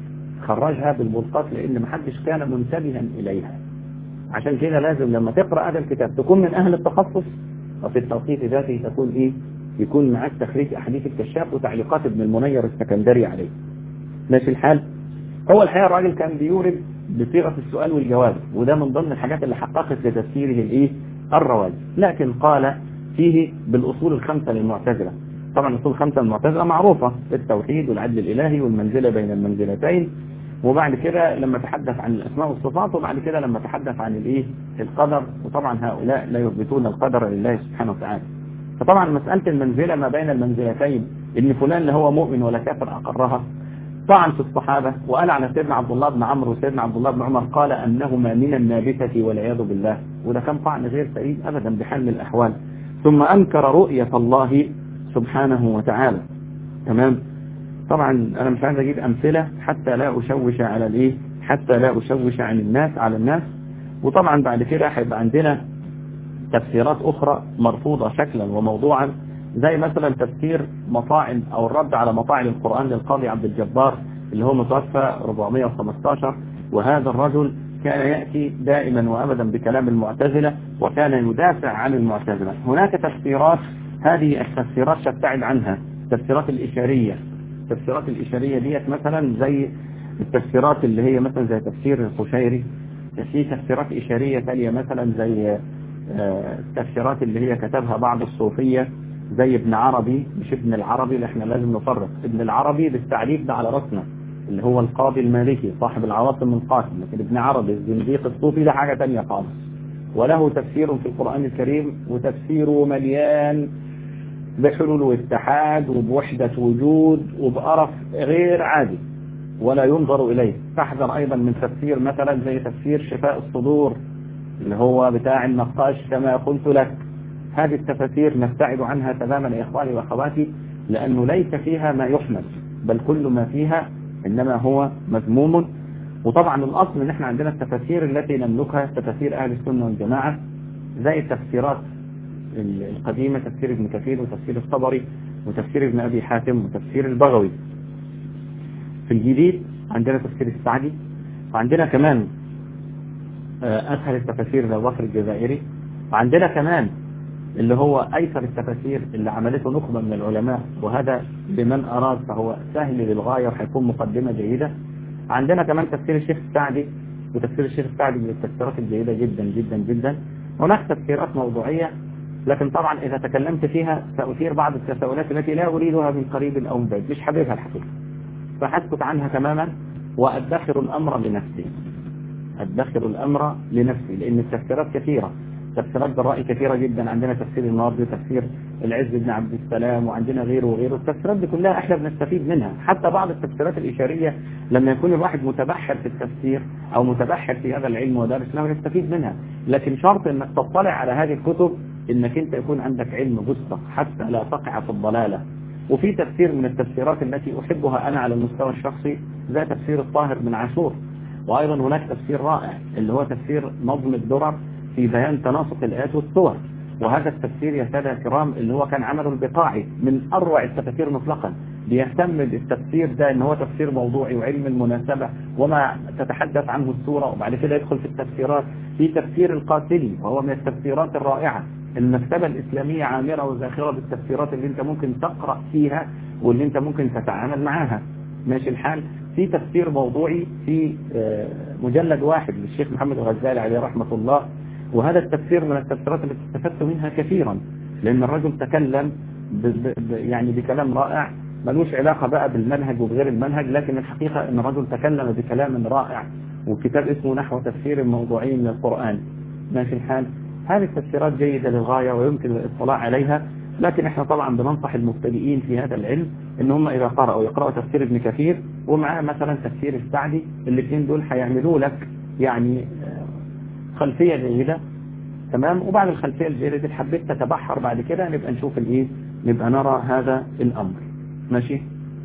خرجها بالملقاط لأن محدش كان منتبها إليها. عشان كده لازم لما تقرأ هذا الكتاب تكون من أهل التخصص، وفي التوقيت ذاته تكون إيه؟ يكون معك تخريج أحاديث الكشاف وتعليقات ابن المنير السكندري عليه. ماشي الحال؟ هو الحقيقة الراجل كان بيورد بصيغة السؤال والجواب، وده من ضمن الحاجات اللي حققت لتفسيره الرواد. لكن قال فيه بالأصول الخمسة للمعتزلة. طبعا الأصول الخمسة للمعتزلة معروفة، التوحيد والعدل الإلهي والمنزلة بين المنزلتين، وبعد كده لما تحدث عن الأسماء والصفات، وبعد كده لما تحدث عن القدر. وطبعا هؤلاء لا يثبتون القدر لله سبحانه وتعالى. فطبعا مسألة المنزلة ما بين المنزلتين، ان فلان اللي هو مؤمن ولا كافر أقرها، طعن في الصحابة وقال على سيدنا عبد الله بن عمرو وسيدنا عبد الله بن عمر قال أنهما من النابتة والعياذ بالله، وده كان طعن غير سليم أبدا بحال من الأحوال. ثم أنكر رؤية الله سبحانه وتعالى. تمام. طبعا أنا مش عايز أجيب أمثلة حتى لا أشوش على حتى لا أشوش على الناس. وطبعا بعد كده هيبقى عندنا تفسيرات أخرى مرفوضة شكلا وموضوعا، زي مثلا تفسير مطاعن أو الرد على مطاعن القرآن للقاضي عبد الجبار اللي هو متوفى 415. وهذا الرجل كان يأتي دائما وأبدا بكلام المعتزلة وكان يدافع عن المعتزلة. هناك تفسيرات، هذه التفسيرات تبتعد عنها، التفسيرات الإشارية. التفسيرات الإشارية ديت مثلا زي التفسيرات اللي هي مثلا زي تفسير القشيري. في تفسيرات إشارية ثانية مثلا زي التفسيرات اللي هي كتبها بعض الصوفية زي ابن عربي، مش ابن العربي اللي احنا لازم نفرق. ابن العربي بالتعريف ده على رأسنا اللي هو القاضي المالكي صاحب العواصم القاسم، لكن ابن عربي الزنديق الصوفي ده حاجة تانية خالص، وله تفسير في القرآن الكريم وتفسيره مليان بحلول واتحاد وبوحدة وجود وبقرف غير عادي ولا ينظر إليه. فاحذر أيضا من تفسير مثلا زي تفسير شفاء الصدور اللي هو بتاع النقاش كما قلت لك. هذه التفاسير نبتعد عنها تماما يا إخواني وأخواتي، لأنه ليس فيها ما يحمد، بل كل ما فيها إنما هو مذموم. وطبعا الأصل إن احنا عندنا التفاسير التي نملكها تفاسير أهل السنة والجماعة، زي التفسيرات القديمة، تفسير ابن كثير وتفسير الطبري وتفسير ابن أبي حاتم وتفسير البغوي. في الجديد عندنا تفسير السعدي، وعندنا كمان أسهل التفاسير للظفر الجزائري، وعندنا كمان اللي هو أيسر التفاسير اللي عملته نخبة من العلماء، وهذا لمن أراد فهو سهل للغاية وحيكون مقدمة جيدة. عندنا كمان تفسير الشيخ السعدي، وتفسير الشيخ السعدي من التفسيرات الجيدة جدا جدا جدا. هناك تفسيرات موضوعية، لكن طبعا إذا تكلمت فيها سأثير بعض التساؤلات التي لا أريدها من قريب أو من بعيد، مش حبيبها الحقيقة، فحسكت عنها تماما وأدخر الأمر لنفسي. أدخر الأمر لنفسي، لأن التفسيرات كثيرة. تفسيرات بالرأي كثيرة جدا، عندنا تفسير الماضي وتفسير العز بن عبد السلام، وعندنا غيره وغيره. التفسيرات دي كلها احنا بنستفيد منها، حتى بعض التفسيرات الإشارية لما يكون الواحد متبحر في التفسير أو متبحر في هذا العلم ودارس له يستفيد منها. لكن شرط انك تطلع على هذه الكتب انك انت يكون عندك علم مسبق حتى لا تقع في الضلالة. وفي تفسير من التفسيرات التي أحبها أنا على المستوى الشخصي زي تفسير الطاهر بن عاشور، وأيضا هناك تفسير رائع اللي هو تفسير نظم الدرر في بيان تناسق الآيات والسور. وهذا التفسير يا سادة الكرام اللي هو كان عمله البقاعي من أروع التفاسير مطلقا، بيهتم بالتفسير ده ان هو تفسير موضوعي وعلم المناسبة وما تتحدث عنه السورة، وبعد كده يدخل في التفسيرات في تفسير القاسمي وهو من التفسيرات الرائعة. المكتبة الإسلامية عامرة وزاخرة بالتفسيرات اللي انت ممكن تقرأ فيها واللي انت ممكن تتعامل معاها، ماشي الحال. في تفسير موضوعي في مجلد واحد للشيخ محمد الغزالي عليه رحمة الله، وهذا التفسير من التفسيرات التي استفدت منها كثيرا، لأن الرجل تكلم يعني بكلام رائع ملوش علاقة بقى بالمنهج وبغير المنهج، لكن الحقيقة ان الرجل تكلم بكلام رائع، وكتاب اسمه نحو تفسير موضوعي من القرآن، ماشي الحال. هذه التفسيرات جيدة للغاية ويمكن الاطلاع عليها، لكن احنا طبعا بننصح المبتدئين في هذا العلم ان هم اذا يقرأوا تفسير ابن كثير ومعاه مثلا تفسير السعدي، الاثنين دول هيعملوا لك يعني خلفية جيدة، تمام. وبعد الخلفية الجيدة دي حبيت تتبحر بعد كده نبقى نشوف الايه، نبقى نرى هذا الامر، ماشي.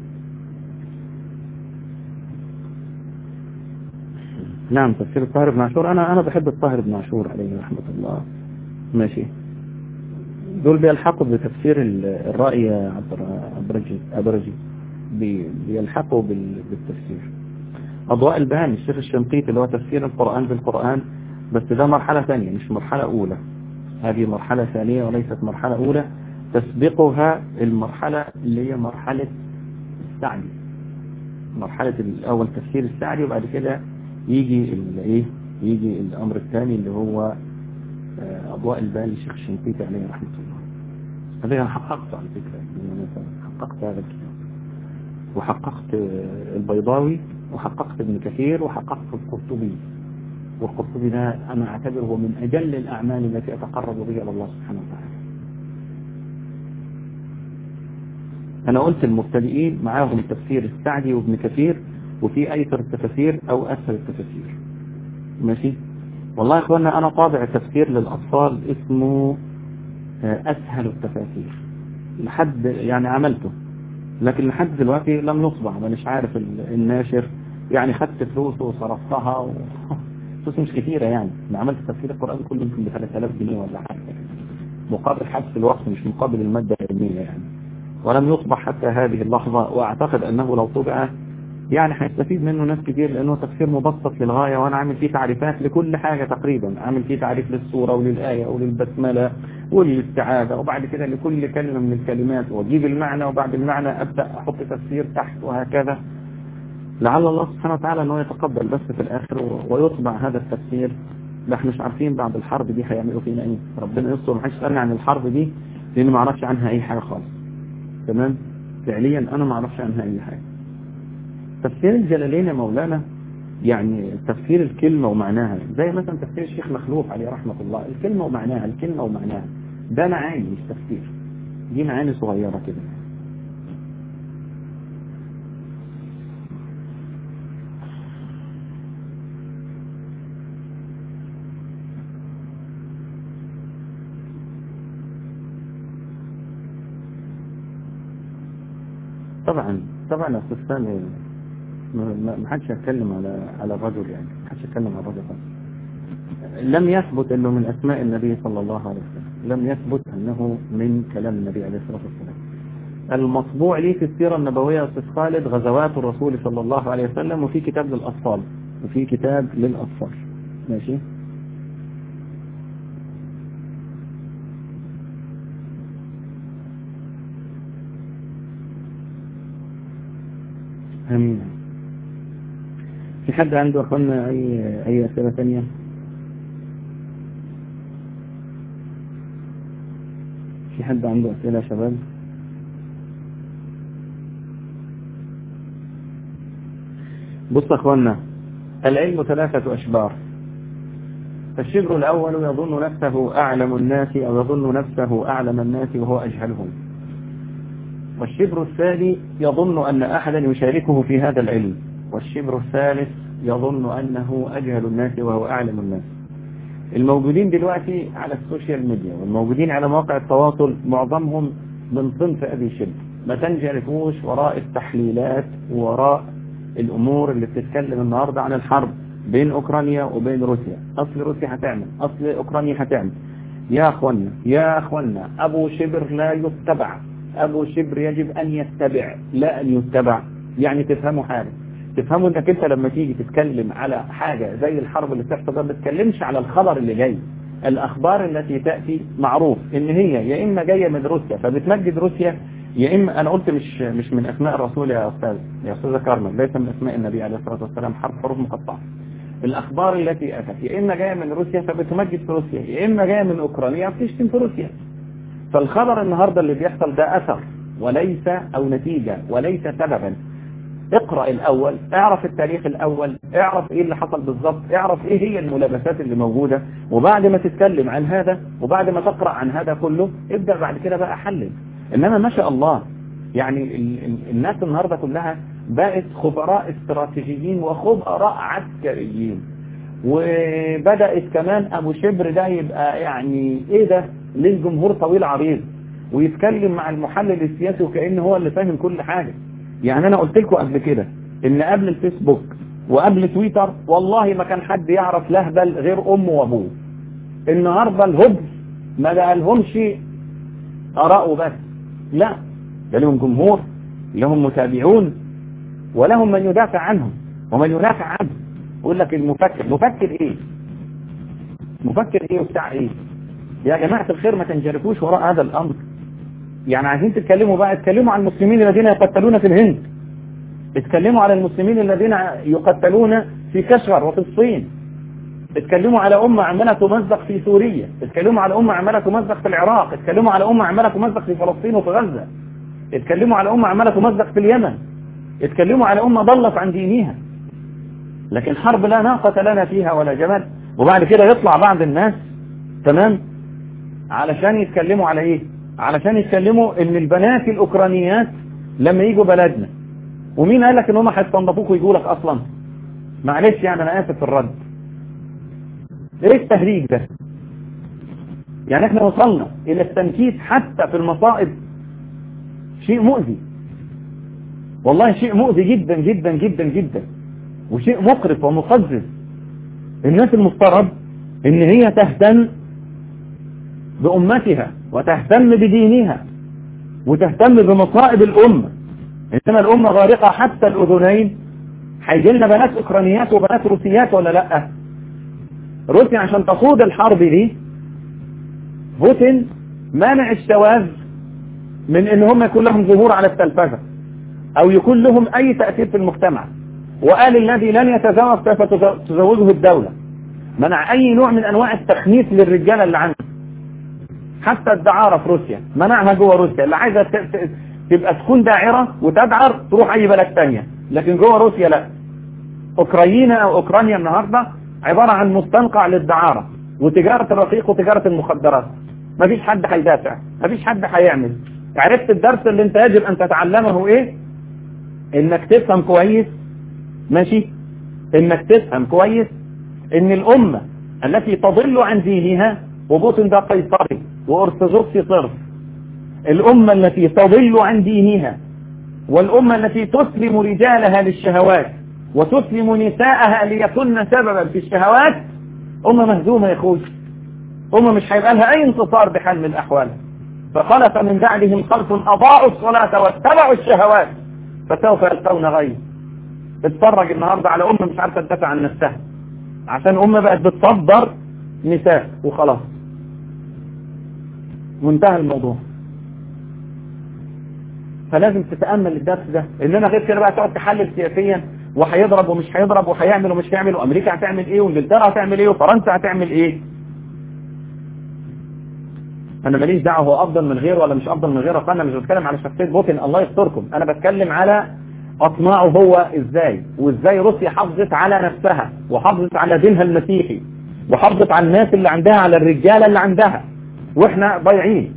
نعم تفسير الطاهر بن عاشور، انا بحب الطاهر بن عاشور عليه رحمة الله، ماشي. دول بيلحقوا بتفسير الرأي أبرجي بيلحقوا بالتفسير. أضواء البيان الشيخ الشنقيطي اللي هو تفسير القرآن بالقرآن، بس ده مرحلة ثانية مش مرحلة أولى، هذه مرحلة ثانية وليست مرحلة أولى، تسبقها المرحلة اللي هي مرحلة السعدي، مرحلة الأول تفسير السعدي، وبعد كده يجي يجي الأمر الثاني اللي هو أضواء البيان للشيخ الشنقيطي عليه رحمة الله. هذا أنا حققت على فكرة، حققت هذا الكتاب وحققت البيضاوي وحققت ابن كثير وحققت القرطبي، والقرطبي ده أنا أعتبره من أجل الأعمال التي أتقرب بها إلى الله سبحانه وتعالى. أنا قلت المبتدئين معاهم تفسير السعدي وابن كثير، وفي أيسر التفاسير أو أسهل التفاسير، ماشي. والله يا إخوانا أنا طابع تفسير للأطفال اسمه أسهل التفاسير، لحد يعني عملته، لكن لحد دلوقتي لم يصبح، أنا مش عارف الناشر يعني خدت فلوسه وصرفتها فلوس مش كثيرة يعني. أنا عملت تفسير القرآن كله يمكن ب 3000 جنيه ولا حاجة، مقابل حبس الوقت مش مقابل المادة العلمية يعني، ولم يصبح حتى هذه اللحظة. وأعتقد أنه لو طبع يعني هيستفيد منه ناس كتير، لأنه تفسير مبسط للغاية، وأنا عامل فيه تعريفات لكل حاجة تقريبا، عامل فيه تعريف للسورة وللآية وللبسملة وللاستعاذة، وبعد كده لكل كلمة من الكلمات وأجيب المعنى، وبعد المعنى أبدأ أحط تفسير تحت وهكذا، لعل الله سبحانه وتعالى أنه يتقبل بس في الآخر ويطبع هذا التفسير. ده احنا مش عارفين بعد الحرب دي هيعملوا فينا ايه، ربنا يستر. محدش يسألني عن الحرب دي لأني ما اعرفش عنها أي حاجة خالص، تمام. فعليا أنا ما اعرفش عنها أي حاجة. تفسير الجلالين يا مولانا يعني تفسير الكلمة ومعناها، زي مثلا تفسير الشيخ مخلوف عليه رحمة الله، الكلمة ومعناها، الكلمة ومعناها، ده معاني مش تفسير، دي معاني صغيرة كده. طبعا يا أستاذ سامي ما حدش يتكلم على الرجل، يعني ما حدش يتكلم على الرجل خالص. لم يثبت انه من اسماء النبي صلى الله عليه وسلم، لم يثبت انه من كلام النبي عليه الصلاة والسلام. المطبوع لي في السيرة النبوية يا أستاذ خالد غزوات الرسول صلى الله عليه وسلم، وفي كتاب للأطفال، وفي كتاب للأطفال، ماشي. امين. في حد عنده اخوانا اي اسئله ثانيه؟ في حد عنده اسئله يا شباب؟ بص يا اخوانا، العلم 3 أشبار. فالشبر الأول يظن نفسه أعلم الناس أو يظن نفسه أعلم الناس وهو أجهلهم، والشبر الثاني يظن أن أحدا يشاركه في هذا العلم، والشبر الثالث يظن أنه أجهل الناس وهو أعلم الناس. الموجودين دلوقتي على السوشيال ميديا والموجودين على مواقع التواصل معظمهم من صنف أبي شبر، ما تنجرفوش وراء التحليلات وراء الأمور اللي بتتكلم النهاردة عن الحرب بين أوكرانيا وبين روسيا. أصل روسيا هتعمل، أصل أوكرانيا هتعمل. يا أخوانا أبو شبر لا يتبع، أبو شبر يجب أن يتبع لا أن يتبع. يعني تفهموا حاجة، تفهموا انك انت لما تيجي تتكلم على حاجة زي الحرب اللي بتحصل ما بتتكلمش على الخبر اللي جاي. الأخبار التي تأتي معروف ان هي يا إما جاية من روسيا فبتمجد روسيا، يا إما أنا قلت مش من أسماء الرسول يا أستاذ كارمن، ليس من أسماء النبي عليه الصلاة والسلام، حروف مقطعة. الأخبار التي أتت يا إما جاية من روسيا فبتمجد في روسيا، يا إما جاية من أوكرانيا بتشتم في روسيا. فالخبر النهاردة اللي بيحصل ده أثر وليس أو نتيجة وليس سببا. اقرأ الأول، اعرف التاريخ الأول، اعرف ايه اللي حصل بالضبط، اعرف ايه هي الملابسات اللي موجودة، وبعد ما تتكلم عن هذا وبعد ما تقرأ عن هذا كله ابدأ بعد كده بقى حلل. انما ما شاء الله يعني الناس النهاردة كلها بقت خبراء استراتيجيين وخبراء عسكريين، وبدأت كمان ابو شبر ده يبقى يعني ايه ده للجمهور طويل عريض، ويتكلم مع المحلل السياسي وكأنه هو اللي فاهم كل حاجة. يعني انا قلت لكم قبل كده ان قبل الفيسبوك وقبل تويتر والله ما كان حد يعرف لهبل غير امه وابوه. النهارده الهبل ما لهمش اراء بس، لا ده لهم جمهور، لهم متابعون، ولهم من يدافع عنهم ومن ينافع عنهم. يقول لك مفكر ايه وبتاع ايه؟ يا جماعة الخير ما تنجرفوش وراء هذا الامر. يعني عايزين تتكلموا بقى، اتكلموا عن المسلمين الذين يقتلون في الهند، اتكلموا على المسلمين الذين يقتلون في كشغر وفي الصين، اتكلموا على أمة عمالة تمزق في سوريا، اتكلموا على أمة عمالة تمزق في العراق، اتكلموا على أمة عمالة تمزق في فلسطين وفي غزة، اتكلموا على أمة عمالة تمزق في اليمن، اتكلموا على أمة ضلت عن دينها. لكن حرب لا ناقة لنا فيها ولا جمال. وبعد كده يطلع بعض الناس تمام علشان يتكلموا على ايه؟ علشان يتكلموا ان البنات الاوكرانيات لما يجوا بلدنا، ومين قال لك ان هم هيستنضفوك ويجوا لك اصلا؟ معلش يعني انا اسف في الرد. ايه التهريج ده؟ يعني احنا وصلنا الى التنكيت حتى في المصائب. شيء مؤذي والله، شيء مؤذي جدا جدا جدا جدا، وشيء مقرف ومقزز. الناس المفترض ان هي تهتم بأمتها وتهتم بدينها وتهتم بمصائب الأمة، إنما الأمة غارقة حتى الأذنين. هيجي لنا بنات أوكرانيات وبنات روسيات ولا لأ؟ روسيا عشان تخوض الحرب دي بوتين مانع الشواذ من إن هم يكون لهم ظهور على التلفزة أو يكون لهم أي تأثير في المجتمع، وقال الذي لن يتزوج سوف تزوجه الدولة. منع أي نوع من أنواع التخنيث للرجالة اللي عنده. حتى الدعارة في روسيا منعها جوه روسيا، اللي عايزة تبقى تكون داعرة وتدعر تروح أي بلد تانية، لكن جوه روسيا لا. أوكرانيا النهاردة عبارة عن مستنقع للدعارة وتجارة الرقيق وتجارة المخدرات. مفيش حد هيدافع، مفيش حد هيعمل. عرفت الدرس اللي انت يجب ان تتعلمه ايه؟ انك تفهم كويس، ماشي، انك تفهم كويس ان الامة التي تضل عن دينها، وبوتين ده قيصري وارثوذكسي صرف، الامة التي تضل عن دينها والامة التي تسلم رجالها للشهوات وتسلم نساءها ليكن سببا في الشهوات، امة مهزومة يا اخوي. امة مش هيبقى لها اي انتصار بحال من الاحوال. فخلف من بعدهم خلف اضاعوا الصلاة واتبعوا الشهوات فسوف يلقون غي. اتفرج النهاردة على امة مش عارفة تدافع عن نفسها عشان امة بقت بتصدر نساء وخلاص، منتهى الموضوع. فلازم تتأمل الدرس ده، اننا غير كده بقى تقعد تحلل سياسيا وهيضرب ومش هيضرب وهيعمل ومش هيعمل، وامريكا هتعمل ايه وانجلترا هتعمل ايه وفرنسا هتعمل ايه. انا ماليش دعوه هو افضل من غيره ولا مش افضل من غيره، انا مش بتكلم على شخصيه بوتين الله يستركم، انا بتكلم على اطماعه هو ازاي، وازاي روسيا حافظت على نفسها وحافظت على دينها المسيحي وحافظت على الناس اللي عندها، على الرجالة اللي عندها، واحنا ضايعين.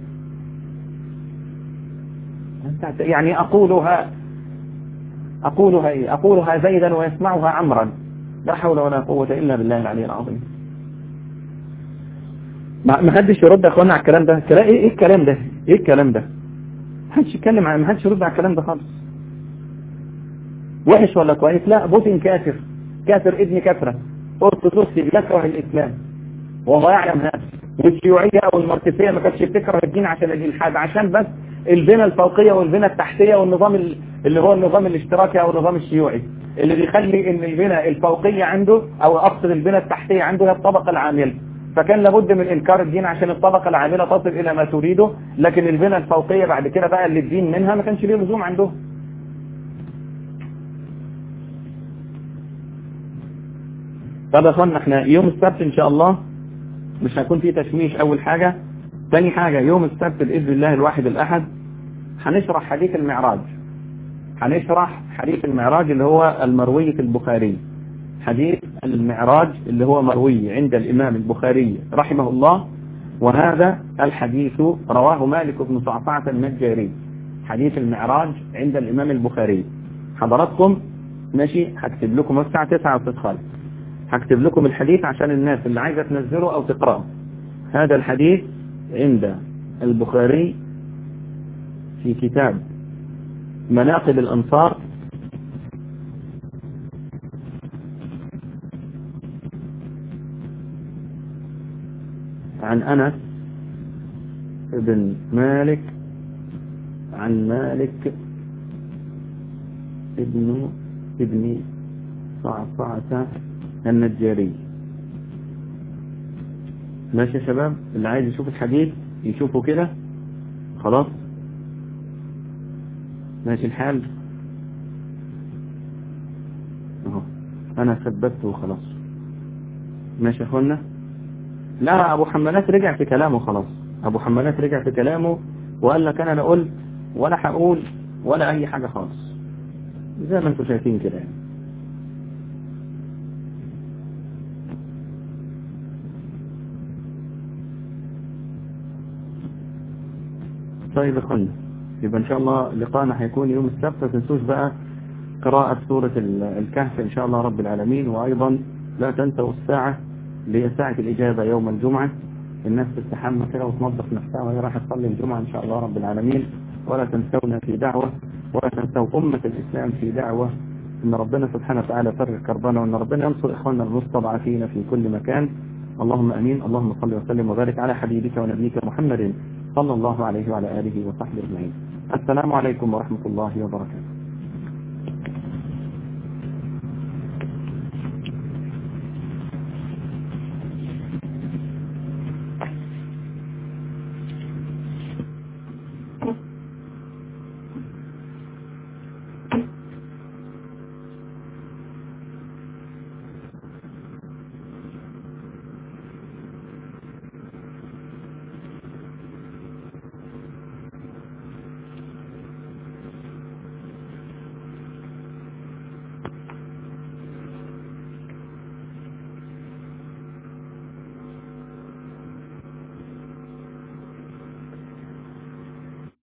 يعني أقولها زيدا ويسمعها عمرا، لا حول ولا قوة إلا بالله العلي العظيم. ما حدش يرد يا اخوانا على الكلام ده. ايه الكلام ده؟ ايه الكلام ده؟ ما حدش يتكلم، ما حدش يرد على الكلام ده خالص. وحش ولا كويس؟ لا، بوتين كافر، كافر ابن كفرة، أرثوذكسي بيكره الإسلام وهو يعلم هذا. والشيوعية أو الماركسية ما كانتش بتكره الدين عشان الإلحاد، عشان بس البنى الفوقية والبنى التحتية والنظام اللي هو النظام الاشتراكي أو النظام الشيوعي اللي بيخلي إن البنى الفوقية عنده أو أقصد البنى التحتية عنده هي الطبقة العاملة، فكان لابد من إنكار الدين عشان الطبقة العاملة تصل إلى ما تريده، لكن البنى الفوقية بعد كده بقى اللي الدين منها ما كانش ليه لزوم عندهم. طب يا اخوانا احنا يوم السبت ان شاء الله مش هيكون فيه تشميش اول حاجة. ثاني حاجة يوم السبت بإذن الله الواحد الأحد هنشرح حديث المعراج. هنشرح حديث المعراج اللي هو المروي في البخاري. حديث المعراج اللي هو مروي عند الإمام البخاري رحمه الله، وهذا الحديث رواه مالك بن صعصعة النجاري. حديث المعراج عند الإمام البخاري. حضراتكم ماشي، هكتب لكم الساعة 9 وتدخل، هكتب لكم الحديث عشان الناس اللي عايزة تنزله أو تقرأه. هذا الحديث عند البخاري في كتاب مناقب الأنصار عن أنس بن مالك عن مالك ابن صعصعة النجاري. ماشي يا شباب، اللي عايز يشوف الحديث يشوفه كده خلاص. ماشي الحال اهو، انا ثبته وخلاص. ماشي يا اخوانا. لا، ابو حمالات رجع في كلامه خلاص. ابو حمالات رجع في كلامه وقال لك انا لا قلت ولا هقول ولا اي حاجة خالص، زي ما انتم شايفين كده يعني. طيب يا اخوانا، يبقى ان شاء الله لقاءنا هيكون يوم السبت. ما تنسوش بقى قراءة سورة الكهف ان شاء الله رب العالمين. وايضا لا تنسوا الساعة اللي هي ساعة الاجابة يوم الجمعة. الناس تستحمى كده وتنظف نفسها وهي رايحة تصلي الجمعة ان شاء الله رب العالمين. ولا تنسونا في دعوة، ولا تنسوا أمة الإسلام في دعوة ان ربنا سبحانه وتعالى فرج كربنا، وان ربنا ينصر اخواننا المستضعفين في كل مكان. اللهم امين. اللهم صل وسلم وبارك على حبيبك ونبيك محمد صلى الله عليه وعلى آله وصحبه أجمعين. السلام عليكم ورحمة الله وبركاته.